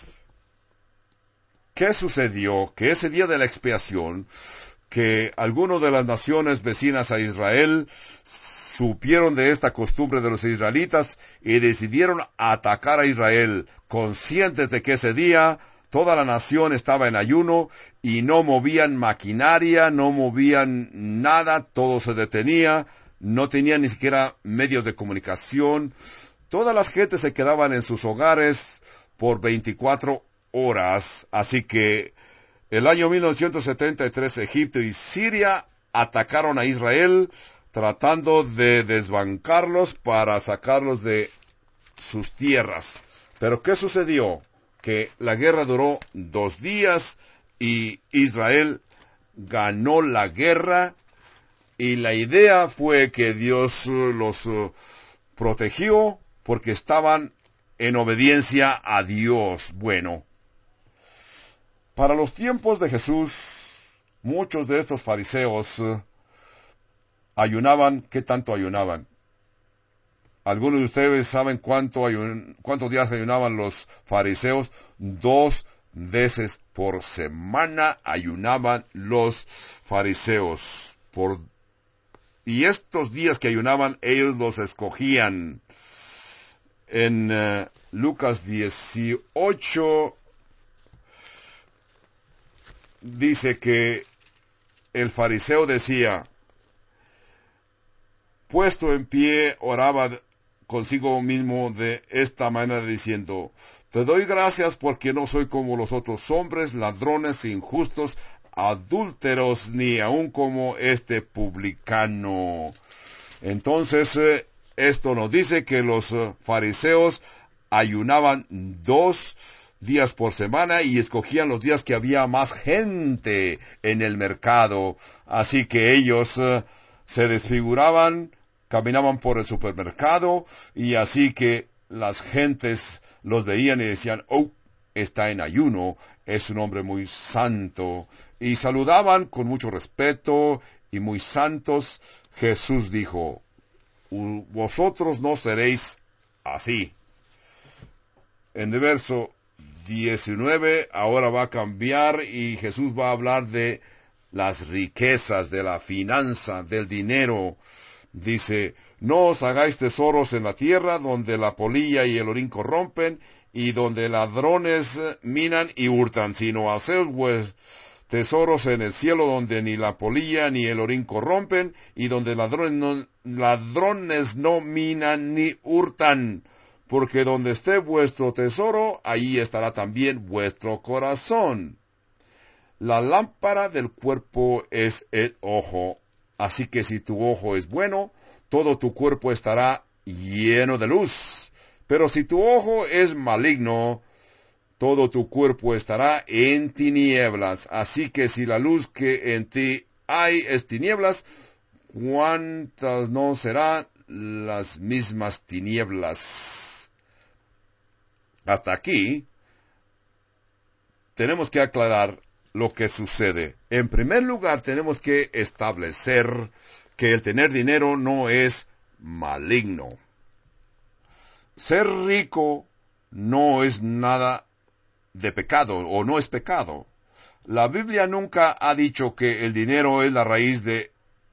¿Qué sucedió? Que ese día de la expiación, que algunos de las naciones vecinas a Israel supieron de esta costumbre de los israelitas y decidieron atacar a Israel, conscientes de que ese día toda la nación estaba en ayuno y no movían maquinaria, no movían nada, todo se detenía, no tenían ni siquiera medios de comunicación. Todas las gentes se quedaban en sus hogares por veinticuatro horas. Así que el año mil novecientos setenta y tres Egipto y Siria atacaron a Israel tratando de desbancarlos para sacarlos de sus tierras. Pero ¿qué sucedió? Que la guerra duró dos días y Israel ganó la guerra, y la idea fue que Dios los uh, protegió porque estaban en obediencia a Dios. Bueno, para los tiempos de Jesús, muchos de estos fariseos uh, ayunaban. ¿Qué tanto ayunaban? Algunos de ustedes saben cuánto ayun- cuántos días ayunaban los fariseos. Dos veces por semana ayunaban los fariseos. Por... Y estos días que ayunaban, ellos los escogían. En uh, Lucas dieciocho dice que el fariseo decía, puesto en pie, oraba consigo mismo de esta manera diciendo, te doy gracias porque no soy como los otros hombres, ladrones, injustos, adúlteros, ni aun como este publicano. Entonces, eh, esto nos dice que los eh, fariseos ayunaban dos días por semana y escogían los días que había más gente en el mercado. Así que ellos eh, se desfiguraban, caminaban por el supermercado, y así que las gentes los veían y decían, oh, está en ayuno, es un hombre muy santo, y saludaban con mucho respeto y muy santos. Jesús dijo, vosotros no seréis así. En el verso diecinueve ahora va a cambiar y Jesús va a hablar de las riquezas, de la finanza, del dinero. Dice, no os hagáis tesoros en la tierra, donde la polilla y el orín corrompen, y donde ladrones minan y hurtan, sino haced pues tesoros en el cielo, donde ni la polilla ni el orín corrompen, y donde ladrones no, ladrones no minan ni hurtan. Porque donde esté vuestro tesoro, ahí estará también vuestro corazón. La lámpara del cuerpo es el ojo. Así que si tu ojo es bueno, todo tu cuerpo estará lleno de luz. Pero si tu ojo es maligno, todo tu cuerpo estará en tinieblas. Así que si la luz que en ti hay es tinieblas, ¿cuántas no serán las mismas tinieblas? Hasta aquí tenemos que aclarar lo que sucede. En primer lugar, tenemos que establecer que el tener dinero no es maligno. Ser rico no es nada de pecado, o no es pecado. La Biblia nunca ha dicho que el dinero es la raíz de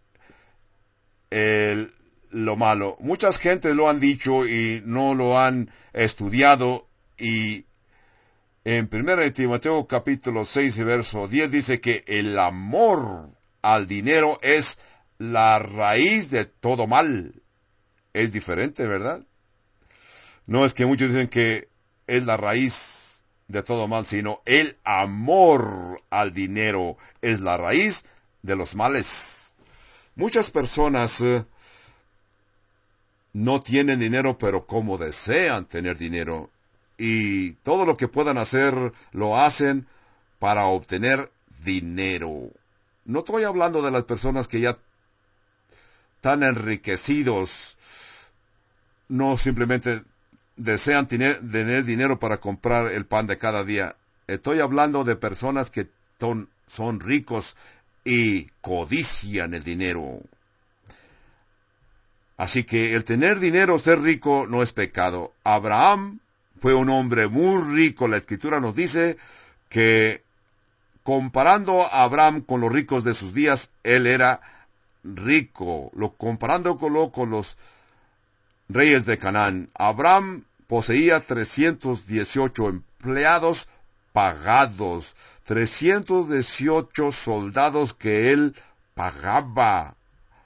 el, lo malo. Muchas gentes lo han dicho y no lo han estudiado, y en primera de Timoteo capítulo seis y verso diez dice que el amor al dinero es la raíz de todo mal. Es diferente, ¿verdad? No es que muchos dicen que es la raíz de todo mal, sino el amor al dinero es la raíz de los males. Muchas personas eh, no tienen dinero, pero como desean tener dinero. Y todo lo que puedan hacer, lo hacen para obtener dinero. No estoy hablando de las personas que ya están enriquecidos, no simplemente desean tener, tener dinero para comprar el pan de cada día. Estoy hablando de personas que son, son ricos y codician el dinero. Así que el tener dinero, ser rico, no es pecado. Abraham fue un hombre muy rico. La Escritura nos dice que comparando a Abraham con los ricos de sus días, él era rico. Lo comparándolo con los reyes de Canaán, Abraham poseía trescientos dieciocho empleados pagados, trescientos dieciocho soldados que él pagaba,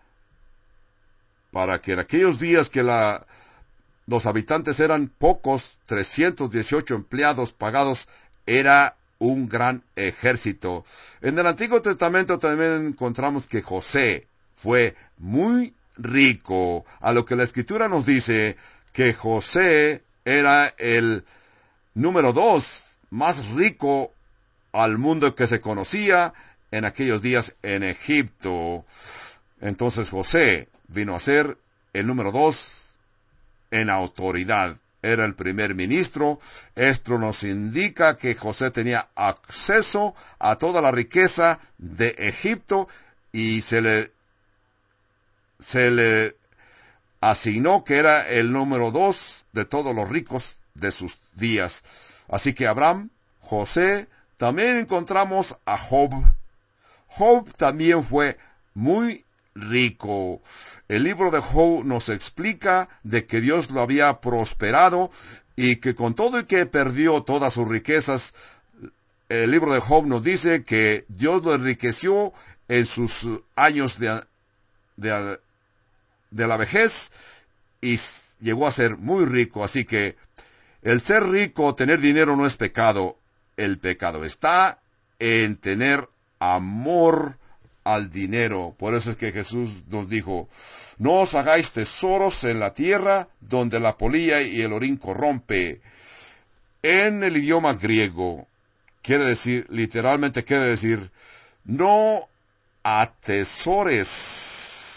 para que en aquellos días que la, los habitantes eran pocos, trescientos dieciocho empleados pagados era un gran ejército. En el Antiguo Testamento también encontramos que José fue muy rico, a lo que la Escritura nos dice que José era el número dos más rico al mundo que se conocía en aquellos días en Egipto. Entonces José vino a ser el número dos en autoridad. Era el primer ministro. Esto nos indica que José tenía acceso a toda la riqueza de Egipto y se le se le asignó que era el número dos de todos los ricos de sus días. Así que Abraham, José, también encontramos a Job. Job también fue muy rico. El libro de Job nos explica de que Dios lo había prosperado y que con todo y que perdió todas sus riquezas, el libro de Job nos dice que Dios lo enriqueció en sus años de, de de la vejez y llegó a ser muy rico. Así que el ser rico, tener dinero no es pecado. El pecado está en tener amor al dinero. Por eso es que Jesús nos dijo, no os hagáis tesoros en la tierra donde la polilla y el orín corrompe. En el idioma griego quiere decir, literalmente quiere decir, no atesores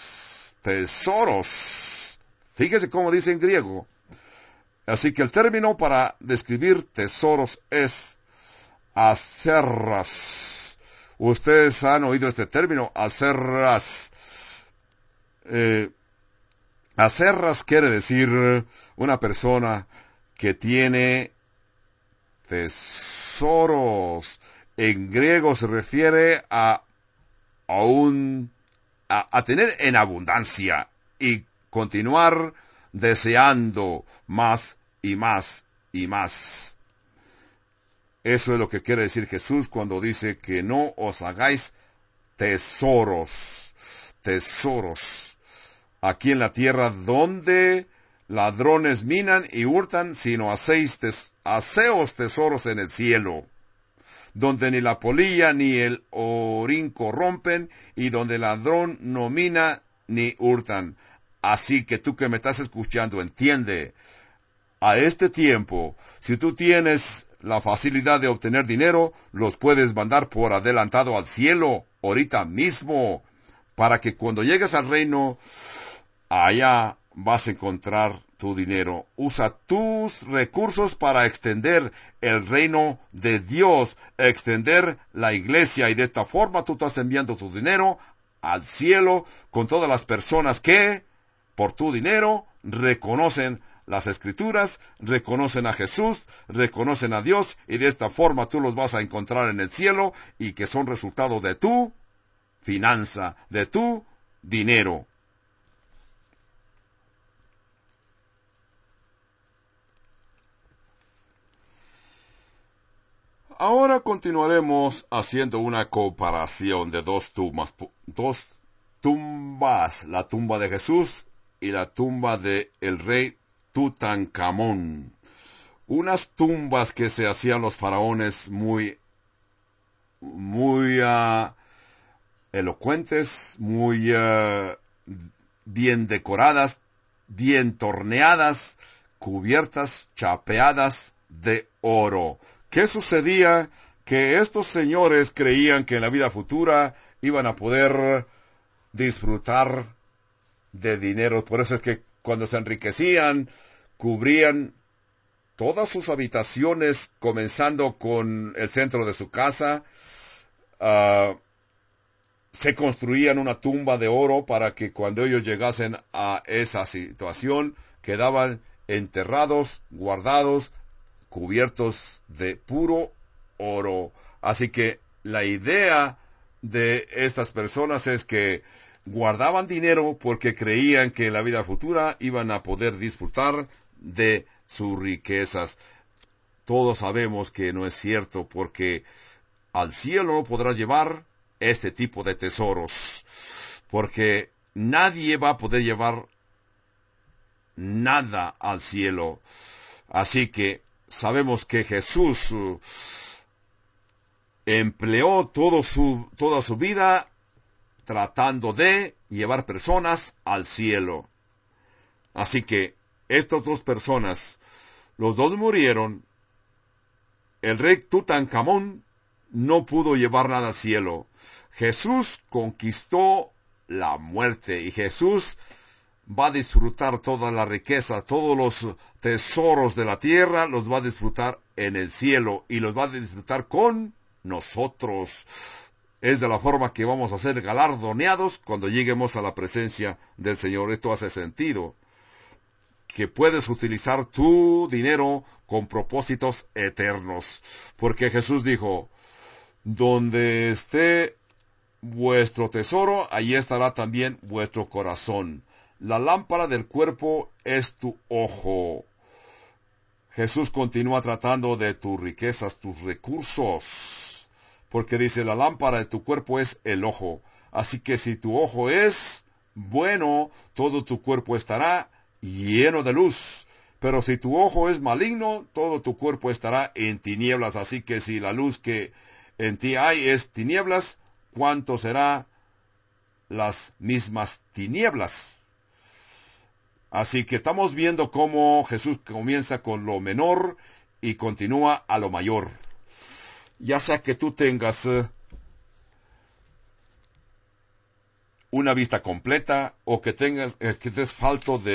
tesoros. Fíjese cómo dice en griego. Así que el término para describir tesoros es acerras. Ustedes han oído este término, acerras. Eh, acerras quiere decir una persona que tiene tesoros. En griego se refiere a, a un A, a tener en abundancia y continuar deseando más y más y más. Eso es lo que quiere decir Jesús cuando dice que no os hagáis tesoros, tesoros, aquí en la tierra donde ladrones minan y hurtan, sino hacéis tes, haceos tesoros en el cielo, donde ni la polilla ni el orín corrompen, y donde el ladrón no mina ni hurtan. Así que tú que me estás escuchando, entiende, a este tiempo, si tú tienes la facilidad de obtener dinero, los puedes mandar por adelantado al cielo, ahorita mismo, para que cuando llegues al reino, allá vas a encontrar tu dinero. Usa tus recursos para extender el reino de Dios, extender la iglesia, y de esta forma tú estás enviando tu dinero al cielo con todas las personas que, por tu dinero, reconocen las Escrituras, reconocen a Jesús, reconocen a Dios, y de esta forma tú los vas a encontrar en el cielo, y que son resultado de tu finanza, de tu dinero. Ahora continuaremos haciendo una comparación de dos tumbas, dos tumbas, la tumba de Jesús y la tumba de el rey Tutankamón. Unas tumbas que se hacían los faraones muy, muy uh, elocuentes, muy uh, bien decoradas, bien torneadas, cubiertas, chapeadas de oro. ¿Qué sucedía? Que estos señores creían que en la vida futura iban a poder disfrutar de dinero. Por eso es que cuando se enriquecían, cubrían todas sus habitaciones, comenzando con el centro de su casa. Uh, se construían una tumba de oro para que cuando ellos llegasen a esa situación, quedaban enterrados, guardados, cubiertos de puro oro. Así que la idea de estas personas es que guardaban dinero porque creían que en la vida futura iban a poder disfrutar de sus riquezas. Todos sabemos que no es cierto, porque al cielo no podrás llevar este tipo de tesoros, porque nadie va a poder llevar nada al cielo. Así que sabemos que Jesús uh, empleó todo su, toda su vida tratando de llevar personas al cielo. Así que estas dos personas, los dos murieron. El rey Tutankamón no pudo llevar nada al cielo. Jesús conquistó la muerte y Jesús va a disfrutar toda la riqueza, todos los tesoros de la tierra, los va a disfrutar en el cielo y los va a disfrutar con nosotros. Es de la forma que vamos a ser galardoneados cuando lleguemos a la presencia del Señor. Esto hace sentido, que puedes utilizar tu dinero con propósitos eternos, porque Jesús dijo: donde esté vuestro tesoro, allí estará también vuestro corazón. La lámpara del cuerpo es tu ojo. Jesús continúa tratando de tus riquezas, tus recursos, porque dice, la lámpara de tu cuerpo es el ojo. Así que si tu ojo es bueno, todo tu cuerpo estará lleno de luz. Pero si tu ojo es maligno, todo tu cuerpo estará en tinieblas. Así que si la luz que en ti hay es tinieblas, ¿cuánto será las mismas tinieblas? Así que estamos viendo cómo Jesús comienza con lo menor y continúa a lo mayor. Ya sea que tú tengas uh, una vista completa o que tengas eh, que estés falto de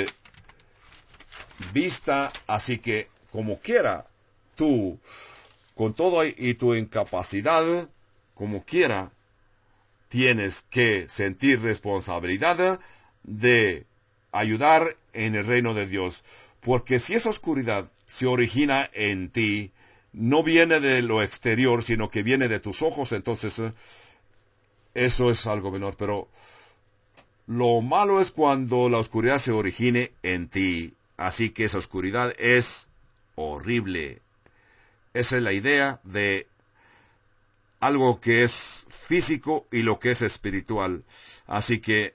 vista, así que como quiera, tú, con todo y tu incapacidad, como quiera, tienes que sentir responsabilidad de ayudar en el reino de Dios. Porque si esa oscuridad se origina en ti, no viene de lo exterior, sino que viene de tus ojos, entonces eh, eso es algo menor. Pero lo malo es cuando la oscuridad se origine en ti. Así que esa oscuridad es horrible. Esa es la idea de algo que es físico y lo que es espiritual. Así que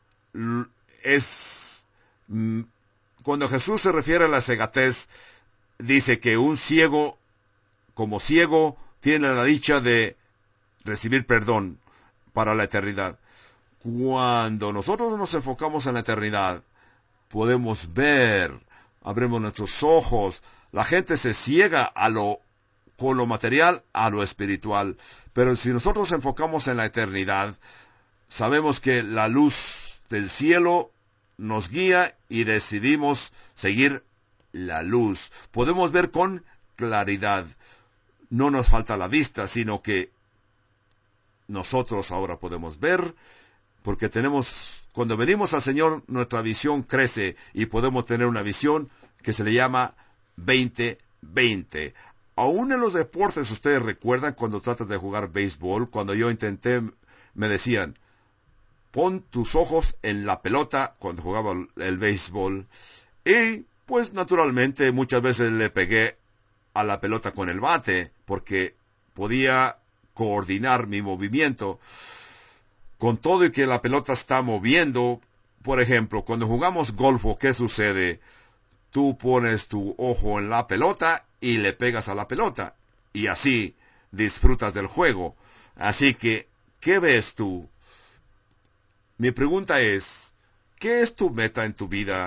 es... Cuando Jesús se refiere a la cegatez, dice que un ciego, como ciego, tiene la dicha de recibir perdón para la eternidad. Cuando nosotros nos enfocamos en la eternidad, podemos ver, abrimos nuestros ojos. La gente se ciega a lo, con lo material a lo espiritual. Pero si nosotros nos enfocamos en la eternidad, sabemos que la luz del cielo nos guía y decidimos seguir la luz. Podemos ver con claridad. No nos falta la vista, sino que nosotros ahora podemos ver, porque tenemos, cuando venimos al Señor, nuestra visión crece y podemos tener una visión que se le llama veinte veinte. Aún en los deportes, ustedes recuerdan cuando tratas de jugar béisbol, cuando yo intenté, me decían, pon tus ojos en la pelota cuando jugaba el béisbol. Y pues naturalmente muchas veces le pegué a la pelota con el bate porque podía coordinar mi movimiento. Con todo y que la pelota está moviendo, por ejemplo, cuando jugamos golfo, ¿qué sucede? Tú pones tu ojo en la pelota y le pegas a la pelota. Y así disfrutas del juego. Así que, ¿qué ves tú? Mi pregunta es, ¿qué es tu meta en tu vida?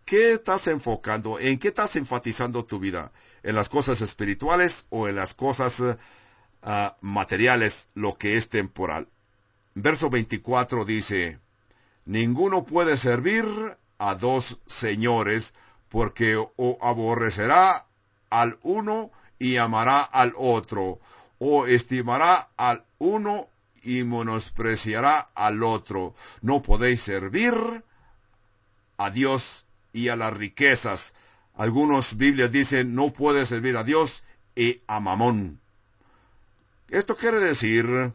¿qué estás enfocando? ¿En qué estás enfatizando tu vida? ¿En las cosas espirituales o en las cosas uh, materiales, lo que es temporal? Verso veinticuatro dice, ninguno puede servir a dos señores, porque o aborrecerá al uno y amará al otro, o estimará al uno y menospreciará al otro. No podéis servir a Dios y a las riquezas. Algunos Biblias dicen, no puedes servir a Dios y a Mamón. Esto quiere decir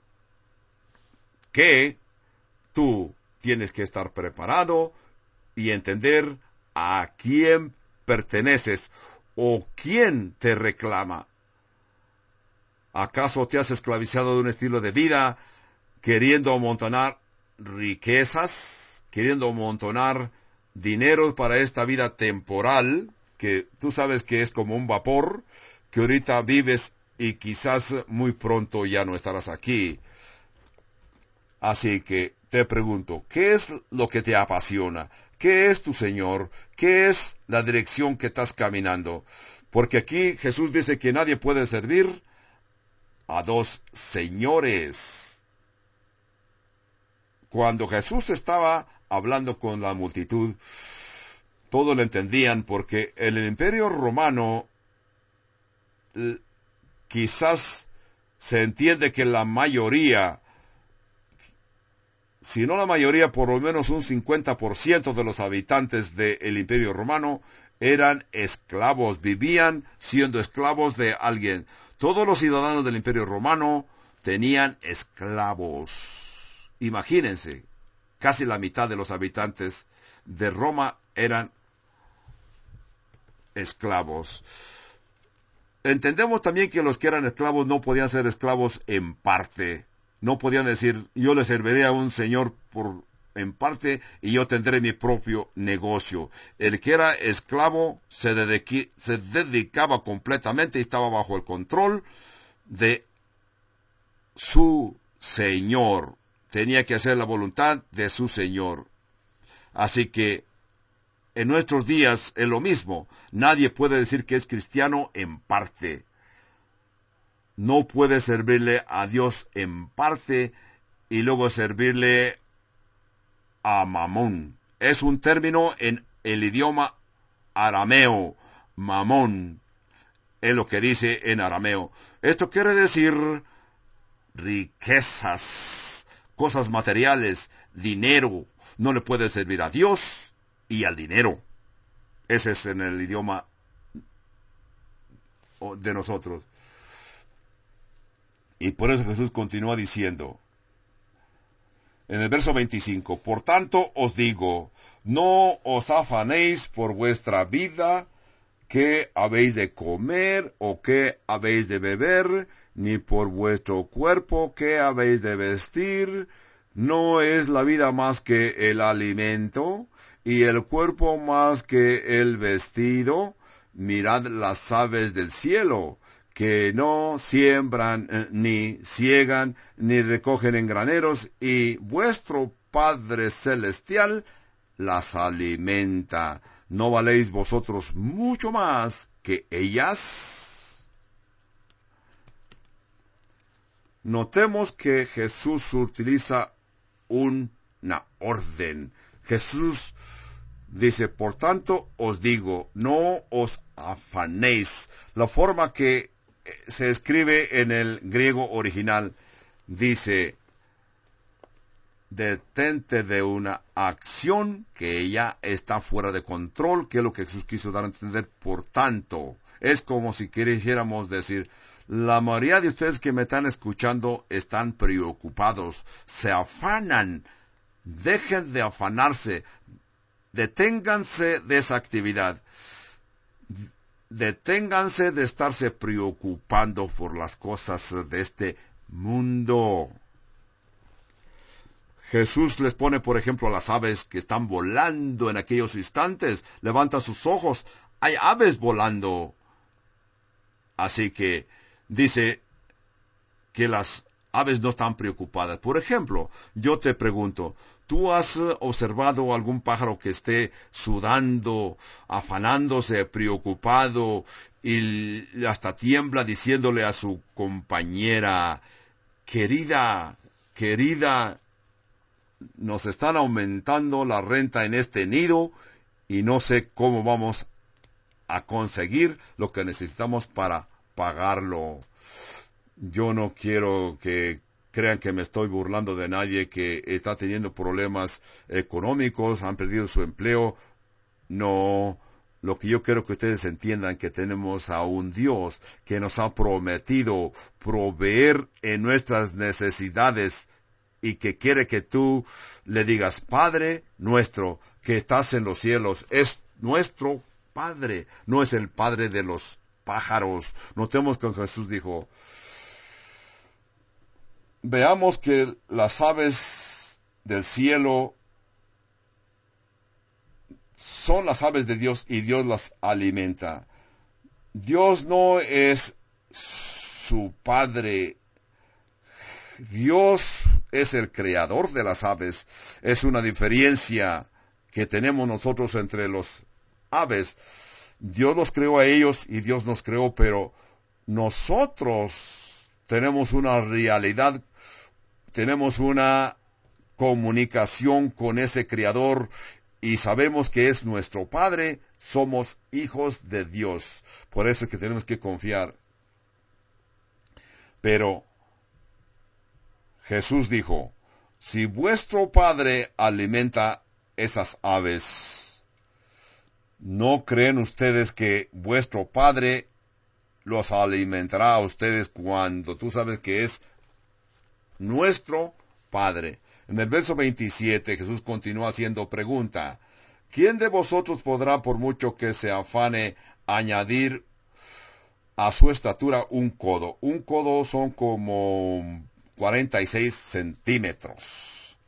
que tú tienes que estar preparado y entender a quién perteneces o quién te reclama. ¿Acaso te has esclavizado de un estilo de vida queriendo amontonar riquezas, queriendo amontonar dinero para esta vida temporal, que tú sabes que es como un vapor, que ahorita vives y quizás muy pronto ya no estarás aquí? Así que te pregunto, ¿qué es lo que te apasiona? ¿Qué es tu Señor? ¿Qué es la dirección que estás caminando? Porque aquí Jesús dice que nadie puede servir a dos señores. Cuando Jesús estaba hablando con la multitud, todos lo entendían, porque en el Imperio Romano quizás se entiende que la mayoría, si no la mayoría, por lo menos un cincuenta por ciento de los habitantes del Imperio Romano eran esclavos, vivían siendo esclavos de alguien. Todos los ciudadanos del Imperio Romano tenían esclavos. Imagínense, casi la mitad de los habitantes de Roma eran esclavos. Entendemos también que los que eran esclavos no podían ser esclavos en parte. No podían decir, yo le serviré a un señor por en parte y yo tendré mi propio negocio. El que era esclavo se, dediqui, se dedicaba completamente y estaba bajo el control de su señor. Tenía que hacer la voluntad de su señor. Así que en nuestros días es lo mismo. Nadie puede decir que es cristiano en parte. No puede servirle a Dios en parte y luego servirle a Mamón. Es un término en el idioma arameo. Mamón es lo que dice en arameo. Esto quiere decir riquezas, cosas materiales, dinero. No le puede servir a Dios y al dinero. Ese es en el idioma de nosotros. Y por eso Jesús continúa diciendo, en el verso veinticinco, por tanto os digo, no os afanéis por vuestra vida, qué habéis de comer o qué habéis de beber, ni por vuestro cuerpo, qué habéis de vestir. ¿No es la vida más que el alimento, y el cuerpo más que el vestido? Mirad las aves del cielo, que no siembran, eh, ni ciegan, ni recogen en graneros, y vuestro Padre Celestial las alimenta. ¿No valéis vosotros mucho más que ellas? Notemos que Jesús utiliza una orden. Jesús dice, por tanto os digo, no os afanéis. La forma que se escribe en el griego original dice, detente de una acción que ya está fuera de control, que es lo que Jesús quiso dar a entender. Por tanto, es como si quisiéramos decir, la mayoría de ustedes que me están escuchando están preocupados, se afanan. Dejen de afanarse, deténganse de esa actividad. Deténganse de estarse preocupando por las cosas de este mundo. Jesús les pone, por ejemplo, a las aves que están volando en aquellos instantes. Levanta sus ojos, hay aves volando. Así que dice que las aves no están preocupadas. Por ejemplo, yo te pregunto, ¿tú has observado algún pájaro que esté sudando, afanándose, preocupado y hasta tiembla diciéndole a su compañera, querida, querida, nos están aumentando la renta en este nido y no sé cómo vamos a conseguir lo que necesitamos para pagarlo? Yo no quiero que crean que me estoy burlando de nadie que está teniendo problemas económicos, han perdido su empleo. No, lo que yo quiero que ustedes entiendan que tenemos a un Dios que nos ha prometido proveer en nuestras necesidades y que quiere que tú le digas, Padre nuestro que estás en los cielos, es nuestro Padre, no es el Padre de los pájaros. Notemos que Jesús dijo, veamos que las aves del cielo son las aves de Dios y Dios las alimenta. Dios no es su Padre. Dios es el creador de las aves. Es una diferencia que tenemos nosotros entre los aves. Dios los creó a ellos y Dios nos creó, pero nosotros tenemos una realidad, tenemos una comunicación con ese creador y sabemos que es nuestro Padre. Somos hijos de Dios. Por eso es que tenemos que confiar. Pero Jesús dijo, si vuestro Padre alimenta esas aves, ¿no creen ustedes que vuestro Padre los alimentará a ustedes cuando tú sabes que es nuestro Padre? En el verso veintisiete, Jesús continúa haciendo pregunta, ¿quién de vosotros podrá, por mucho que se afane, añadir a su estatura un codo? Un codo son como cuarenta y seis centímetros.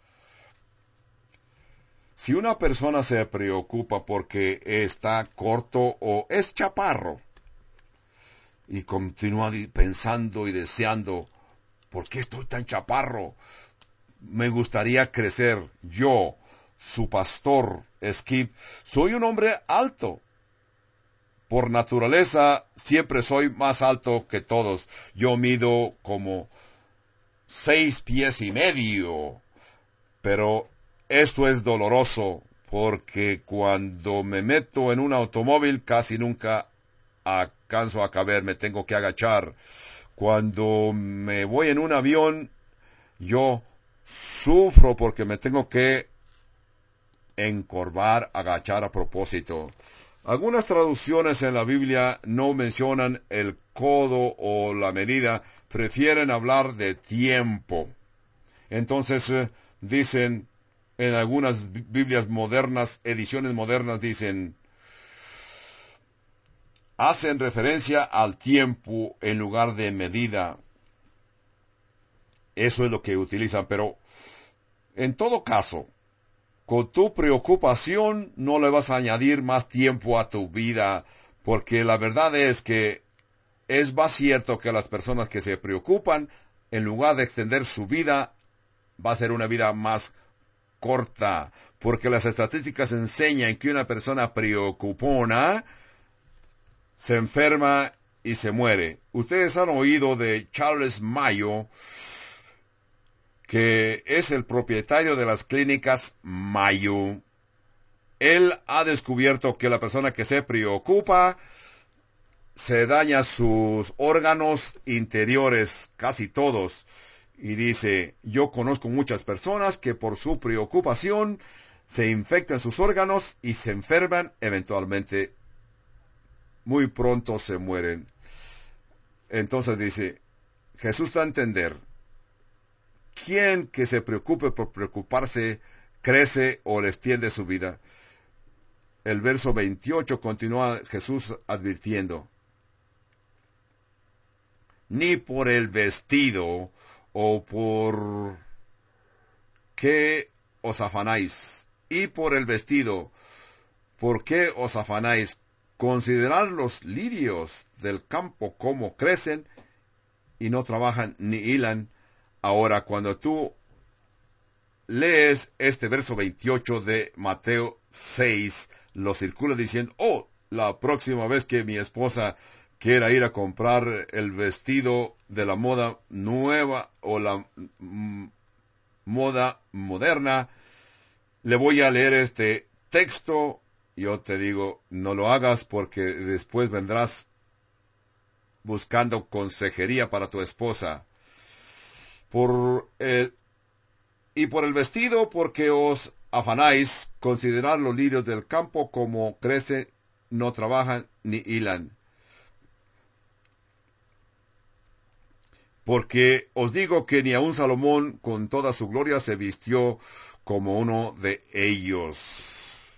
Si una persona se preocupa porque está corto o es chaparro, y continúa pensando y deseando, ¿por qué estoy tan chaparro? Me gustaría crecer. Yo, su pastor, Skip, soy un hombre alto. Por naturaleza, siempre soy más alto que todos. Yo mido como seis pies y medio. Pero esto es doloroso, porque cuando me meto en un automóvil casi nunca alcanzo a caber, me tengo que agachar. Cuando me voy en un avión, yo sufro porque me tengo que encorvar, agachar a propósito. Algunas traducciones en la Biblia no mencionan el codo o la medida, prefieren hablar de tiempo. Entonces eh, dicen, en algunas Biblias modernas, ediciones modernas dicen, hacen referencia al tiempo en lugar de medida. Eso es lo que utilizan, pero en todo caso, con tu preocupación no le vas a añadir más tiempo a tu vida, porque la verdad es que es más cierto que las personas que se preocupan, en lugar de extender su vida, va a ser una vida más corta, porque las estadísticas enseñan que una persona preocupona se enferma y se muere. Ustedes han oído de Charles Mayo, que es el propietario de las clínicas Mayo. Él ha descubierto que la persona que se preocupa se daña sus órganos interiores, casi todos. Y dice, yo conozco muchas personas que por su preocupación se infectan sus órganos y se enferman, eventualmente muy pronto se mueren. Entonces dice, Jesús da a entender, ¿quién que se preocupe por preocuparse crece o le extiende su vida? El verso veintiocho continúa Jesús advirtiendo, ni por el vestido o por qué os afanáis, y por el vestido, ¿por qué os afanáis? Considerad los lirios del campo cómo crecen, y no trabajan ni hilan. Ahora, cuando tú lees este verso veintiocho de Mateo seis, lo circula diciendo, oh, la próxima vez que mi esposa quiera ir a comprar el vestido de la moda nueva o la mm, moda moderna, le voy a leer este texto. Yo te digo, no lo hagas porque después vendrás buscando consejería para tu esposa. Por el, y por el vestido, porque os afanáis, considerad los lirios del campo como crecen, no trabajan ni hilan. Porque os digo que ni aun Salomón con toda su gloria se vistió como uno de ellos.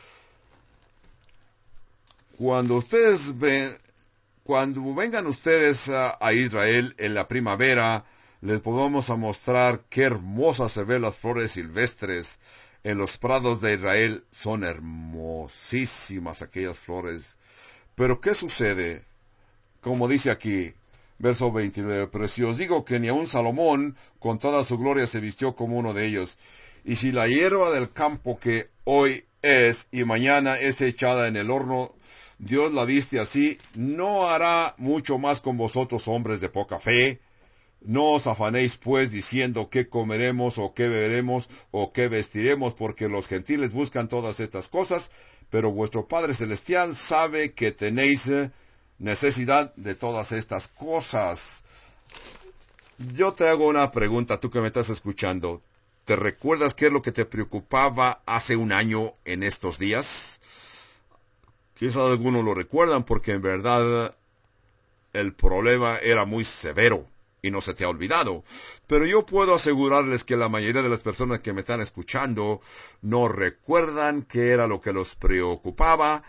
Cuando ustedes ven, cuando vengan ustedes a, a Israel en la primavera, les podemos a mostrar qué hermosas se ven las flores silvestres. En los prados de Israel son hermosísimas aquellas flores. Pero ¿qué sucede? Como dice aquí, verso veintinueve, pero si os digo que ni aun Salomón con toda su gloria se vistió como uno de ellos, y si la hierba del campo que hoy es y mañana es echada en el horno, Dios la viste así, ¿no hará mucho más con vosotros, hombres de poca fe? No os afanéis pues diciendo qué comeremos o qué beberemos o qué vestiremos, porque los gentiles buscan todas estas cosas, pero vuestro Padre Celestial sabe que tenéis necesidad de todas estas cosas. Yo te hago una pregunta, tú que me estás escuchando. ¿Te recuerdas qué es lo que te preocupaba hace un año en estos días? Quizás algunos lo recuerdan porque en verdad el problema era muy severo y no se te ha olvidado. Pero yo puedo asegurarles que la mayoría de las personas que me están escuchando no recuerdan qué era lo que los preocupaba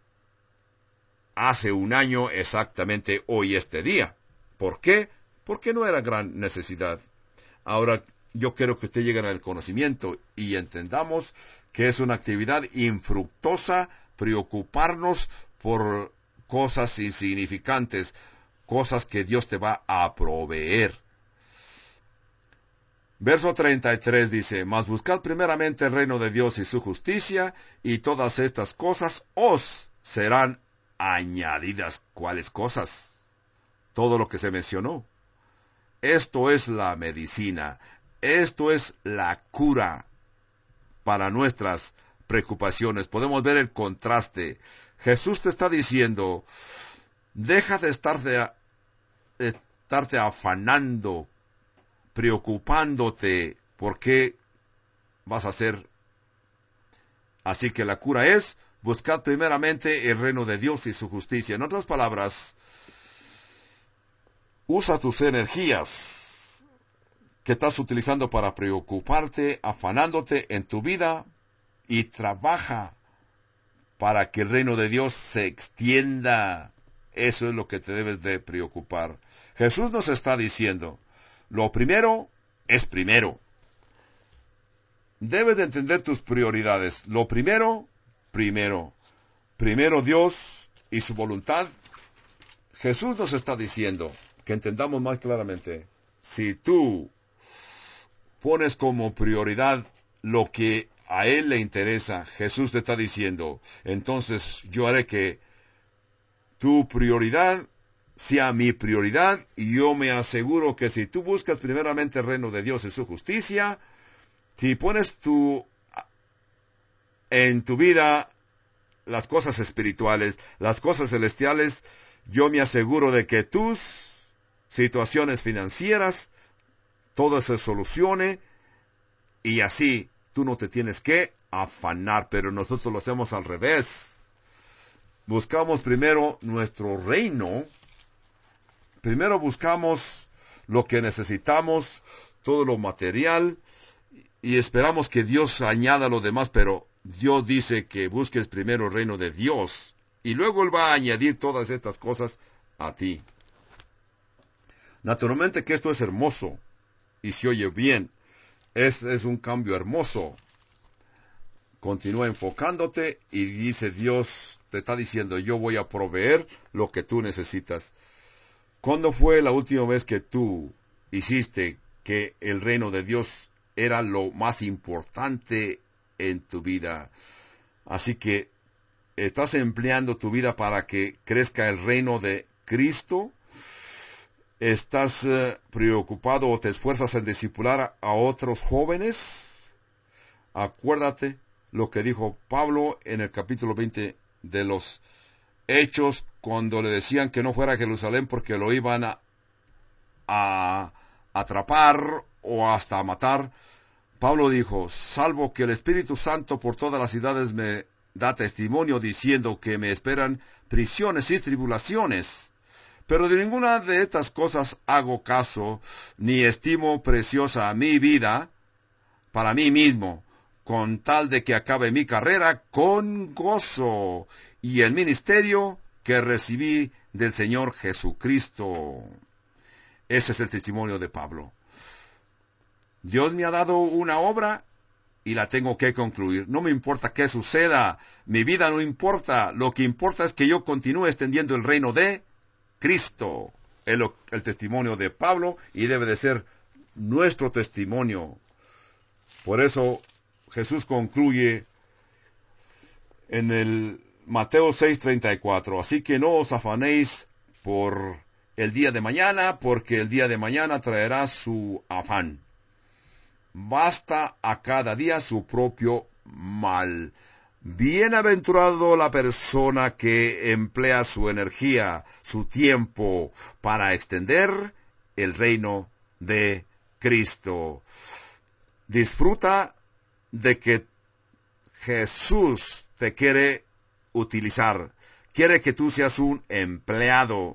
hace un año exactamente hoy este día. ¿Por qué? Porque no era gran necesidad. Ahora, yo quiero que usted llegue al conocimiento y entendamos que es una actividad infructuosa preocuparnos por cosas insignificantes, cosas que Dios te va a proveer. Verso treinta y tres dice, mas buscad primeramente el reino de Dios y su justicia, y todas estas cosas os serán añadidas. ¿Cuáles cosas? Todo lo que se mencionó. Esto es la medicina. Esto es la cura para nuestras preocupaciones. Podemos ver el contraste. Jesús te está diciendo, deja de estarte, a, de estarte afanando, preocupándote por qué vas a hacer. Así que la cura es, buscad primeramente el reino de Dios y su justicia. En otras palabras, usa tus energías que estás utilizando para preocuparte, afanándote en tu vida, y trabaja para que el reino de Dios se extienda. Eso es lo que te debes de preocupar. Jesús nos está diciendo, lo primero es primero. Debes de entender tus prioridades. Lo primero, primero. Primero Dios y su voluntad. Jesús nos está diciendo, que entendamos más claramente, si tú pones como prioridad lo que a Él le interesa, Jesús te está diciendo, entonces yo haré que tu prioridad sea mi prioridad, y yo me aseguro que si tú buscas primeramente el reino de Dios y su justicia, si pones tu, en tu vida las cosas espirituales, las cosas celestiales, yo me aseguro de que tus situaciones financieras, todo se solucione, y así tú no te tienes que afanar. Pero nosotros lo hacemos al revés. Buscamos primero nuestro reino. Primero buscamos lo que necesitamos, todo lo material, y esperamos que Dios añada lo demás, pero Dios dice que busques primero el reino de Dios, y luego Él va a añadir todas estas cosas a ti. Naturalmente que esto es hermoso, y se oye bien. Es, es un cambio hermoso. Continúa enfocándote y dice Dios, te está diciendo, yo voy a proveer lo que tú necesitas. ¿Cuándo fue la última vez que tú hiciste que el reino de Dios era lo más importante en tu vida. Así que estás empleando tu vida para que crezca el reino de Cristo. ¿Estás uh, preocupado o te esfuerzas en discipular a otros jóvenes? Acuérdate lo que dijo Pablo en el capítulo veinte de los Hechos, cuando le decían que no fuera a Jerusalén porque lo iban a, a atrapar o hasta a matar. Pablo dijo: salvo que el Espíritu Santo por todas las ciudades me da testimonio diciendo que me esperan prisiones y tribulaciones. Pero de ninguna de estas cosas hago caso, ni estimo preciosa mi vida para mí mismo, con tal de que acabe mi carrera con gozo y el ministerio que recibí del Señor Jesucristo. Ese es el testimonio de Pablo. Dios me ha dado una obra y la tengo que concluir. No me importa qué suceda, mi vida no importa. Lo que importa es que yo continúe extendiendo el reino de Cristo. El, el testimonio de Pablo, y debe de ser nuestro testimonio. Por eso Jesús concluye en el Mateo seis treinta y cuatro. Así que no os afanéis por el día de mañana, porque el día de mañana traerá su afán. Basta a cada día su propio mal. Bienaventurado la persona que emplea su energía, su tiempo, para extender el reino de Cristo. Disfruta de que Jesús te quiere utilizar. Quiere que tú seas un empleado.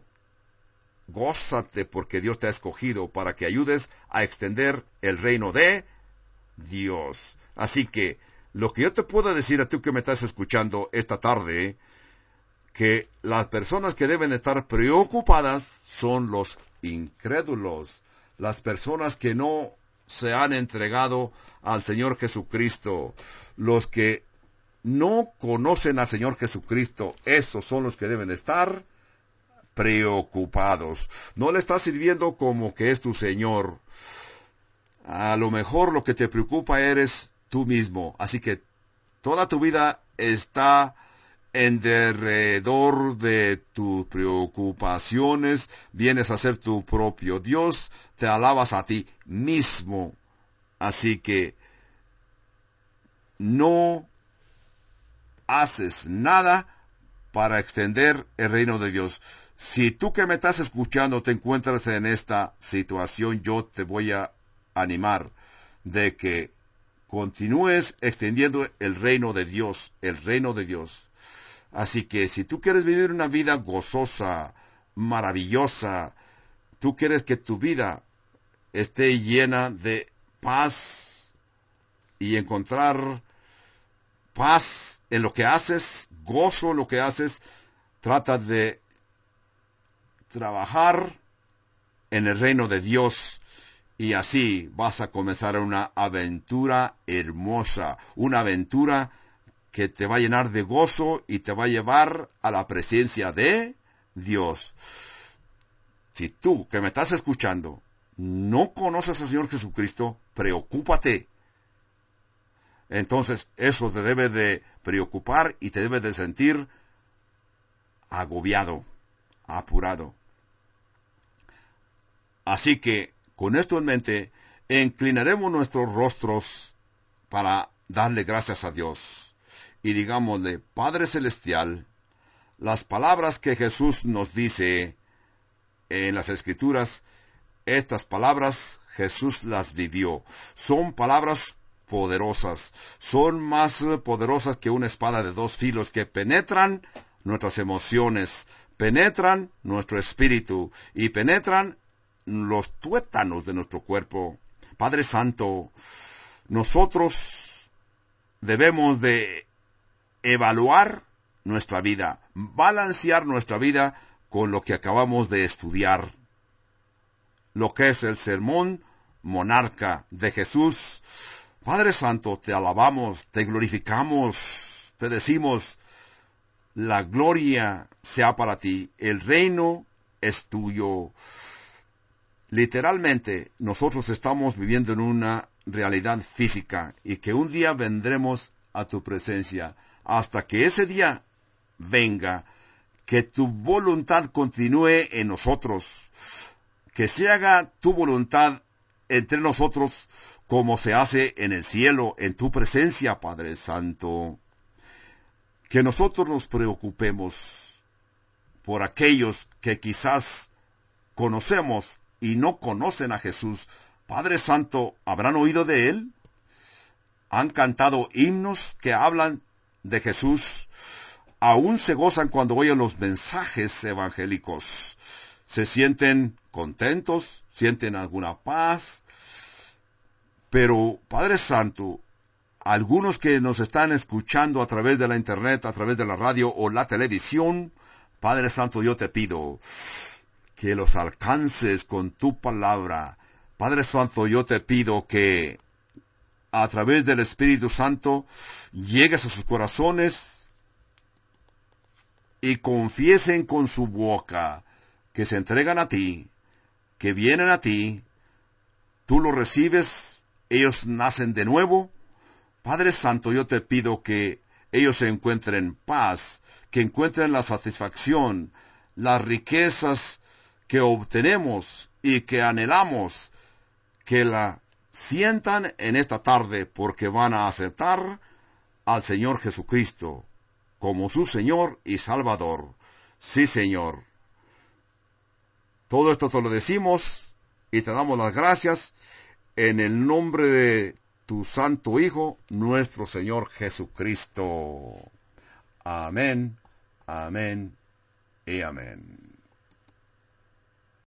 Gózate porque Dios te ha escogido para que ayudes a extender el reino de Dios. Así que lo que yo te puedo decir a ti que me estás escuchando esta tarde, que las personas que deben estar preocupadas son los incrédulos, las personas que no se han entregado al Señor Jesucristo, los que no conocen al Señor Jesucristo. Esos son los que deben estar preocupados. No le estás sirviendo como que es tu Señor. A lo mejor lo que te preocupa eres tú mismo. Así que toda tu vida está en derredor de tus preocupaciones. Vienes a ser tu propio Dios. Te alabas a ti mismo. Así que no haces nada para extender el reino de Dios. Si tú que me estás escuchando te encuentras en esta situación, yo te voy a animar de que continúes extendiendo el reino de Dios, el reino de Dios. Así que si tú quieres vivir una vida gozosa, maravillosa, tú quieres que tu vida esté llena de paz y encontrar paz en lo que haces, gozo en lo que haces, trata de trabajar en el reino de Dios. Y así vas a comenzar una aventura hermosa, una aventura que te va a llenar de gozo y te va a llevar a la presencia de Dios. Si tú que me estás escuchando no conoces al Señor Jesucristo, preocúpate. Entonces eso te debe de preocupar y te debe de sentir agobiado, apurado. Así que con esto en mente, inclinaremos nuestros rostros para darle gracias a Dios. Y digámosle: Padre Celestial, las palabras que Jesús nos dice en las Escrituras, estas palabras Jesús las vivió. Son palabras poderosas. Son más poderosas que una espada de dos filos que penetran nuestras emociones, penetran nuestro espíritu y penetran los tuétanos de nuestro cuerpo. Padre Santo, nosotros debemos de evaluar nuestra vida, balancear nuestra vida con lo que acabamos de estudiar, lo que es el sermón monarca de Jesús. Padre Santo, te alabamos, te glorificamos, te decimos: la gloria sea para ti, el reino es tuyo. literalmente nosotros estamos viviendo en una realidad física y que un día vendremos a tu presencia. Hasta que ese día venga, que tu voluntad continúe en nosotros, que se haga tu voluntad entre nosotros como se hace en el cielo, en tu presencia, Padre Santo. Que nosotros nos preocupemos por aquellos que quizás conocemos y no conocen a Jesús. Padre Santo, ¿habrán oído de Él? ¿Han cantado himnos que hablan de Jesús? Aún se gozan cuando oyen los mensajes evangélicos. Se sienten contentos, sienten alguna paz. Pero, Padre Santo, algunos que nos están escuchando a través de la internet, a través de la radio o la televisión, Padre Santo, yo te pido que los alcances con tu palabra. Padre Santo, yo te pido que a través del Espíritu Santo llegues a sus corazones y confiesen con su boca que se entregan a ti, que vienen a ti, tú los recibes, ellos nacen de nuevo. Padre Santo, yo te pido que ellos encuentren paz, que encuentren la satisfacción, las riquezas que obtenemos y que anhelamos, que la sientan en esta tarde porque van a aceptar al Señor Jesucristo como su Señor y Salvador. Sí, Señor. Todo esto te lo decimos y te damos las gracias en el nombre de tu Santo Hijo, nuestro Señor Jesucristo. Amén, amén y amén.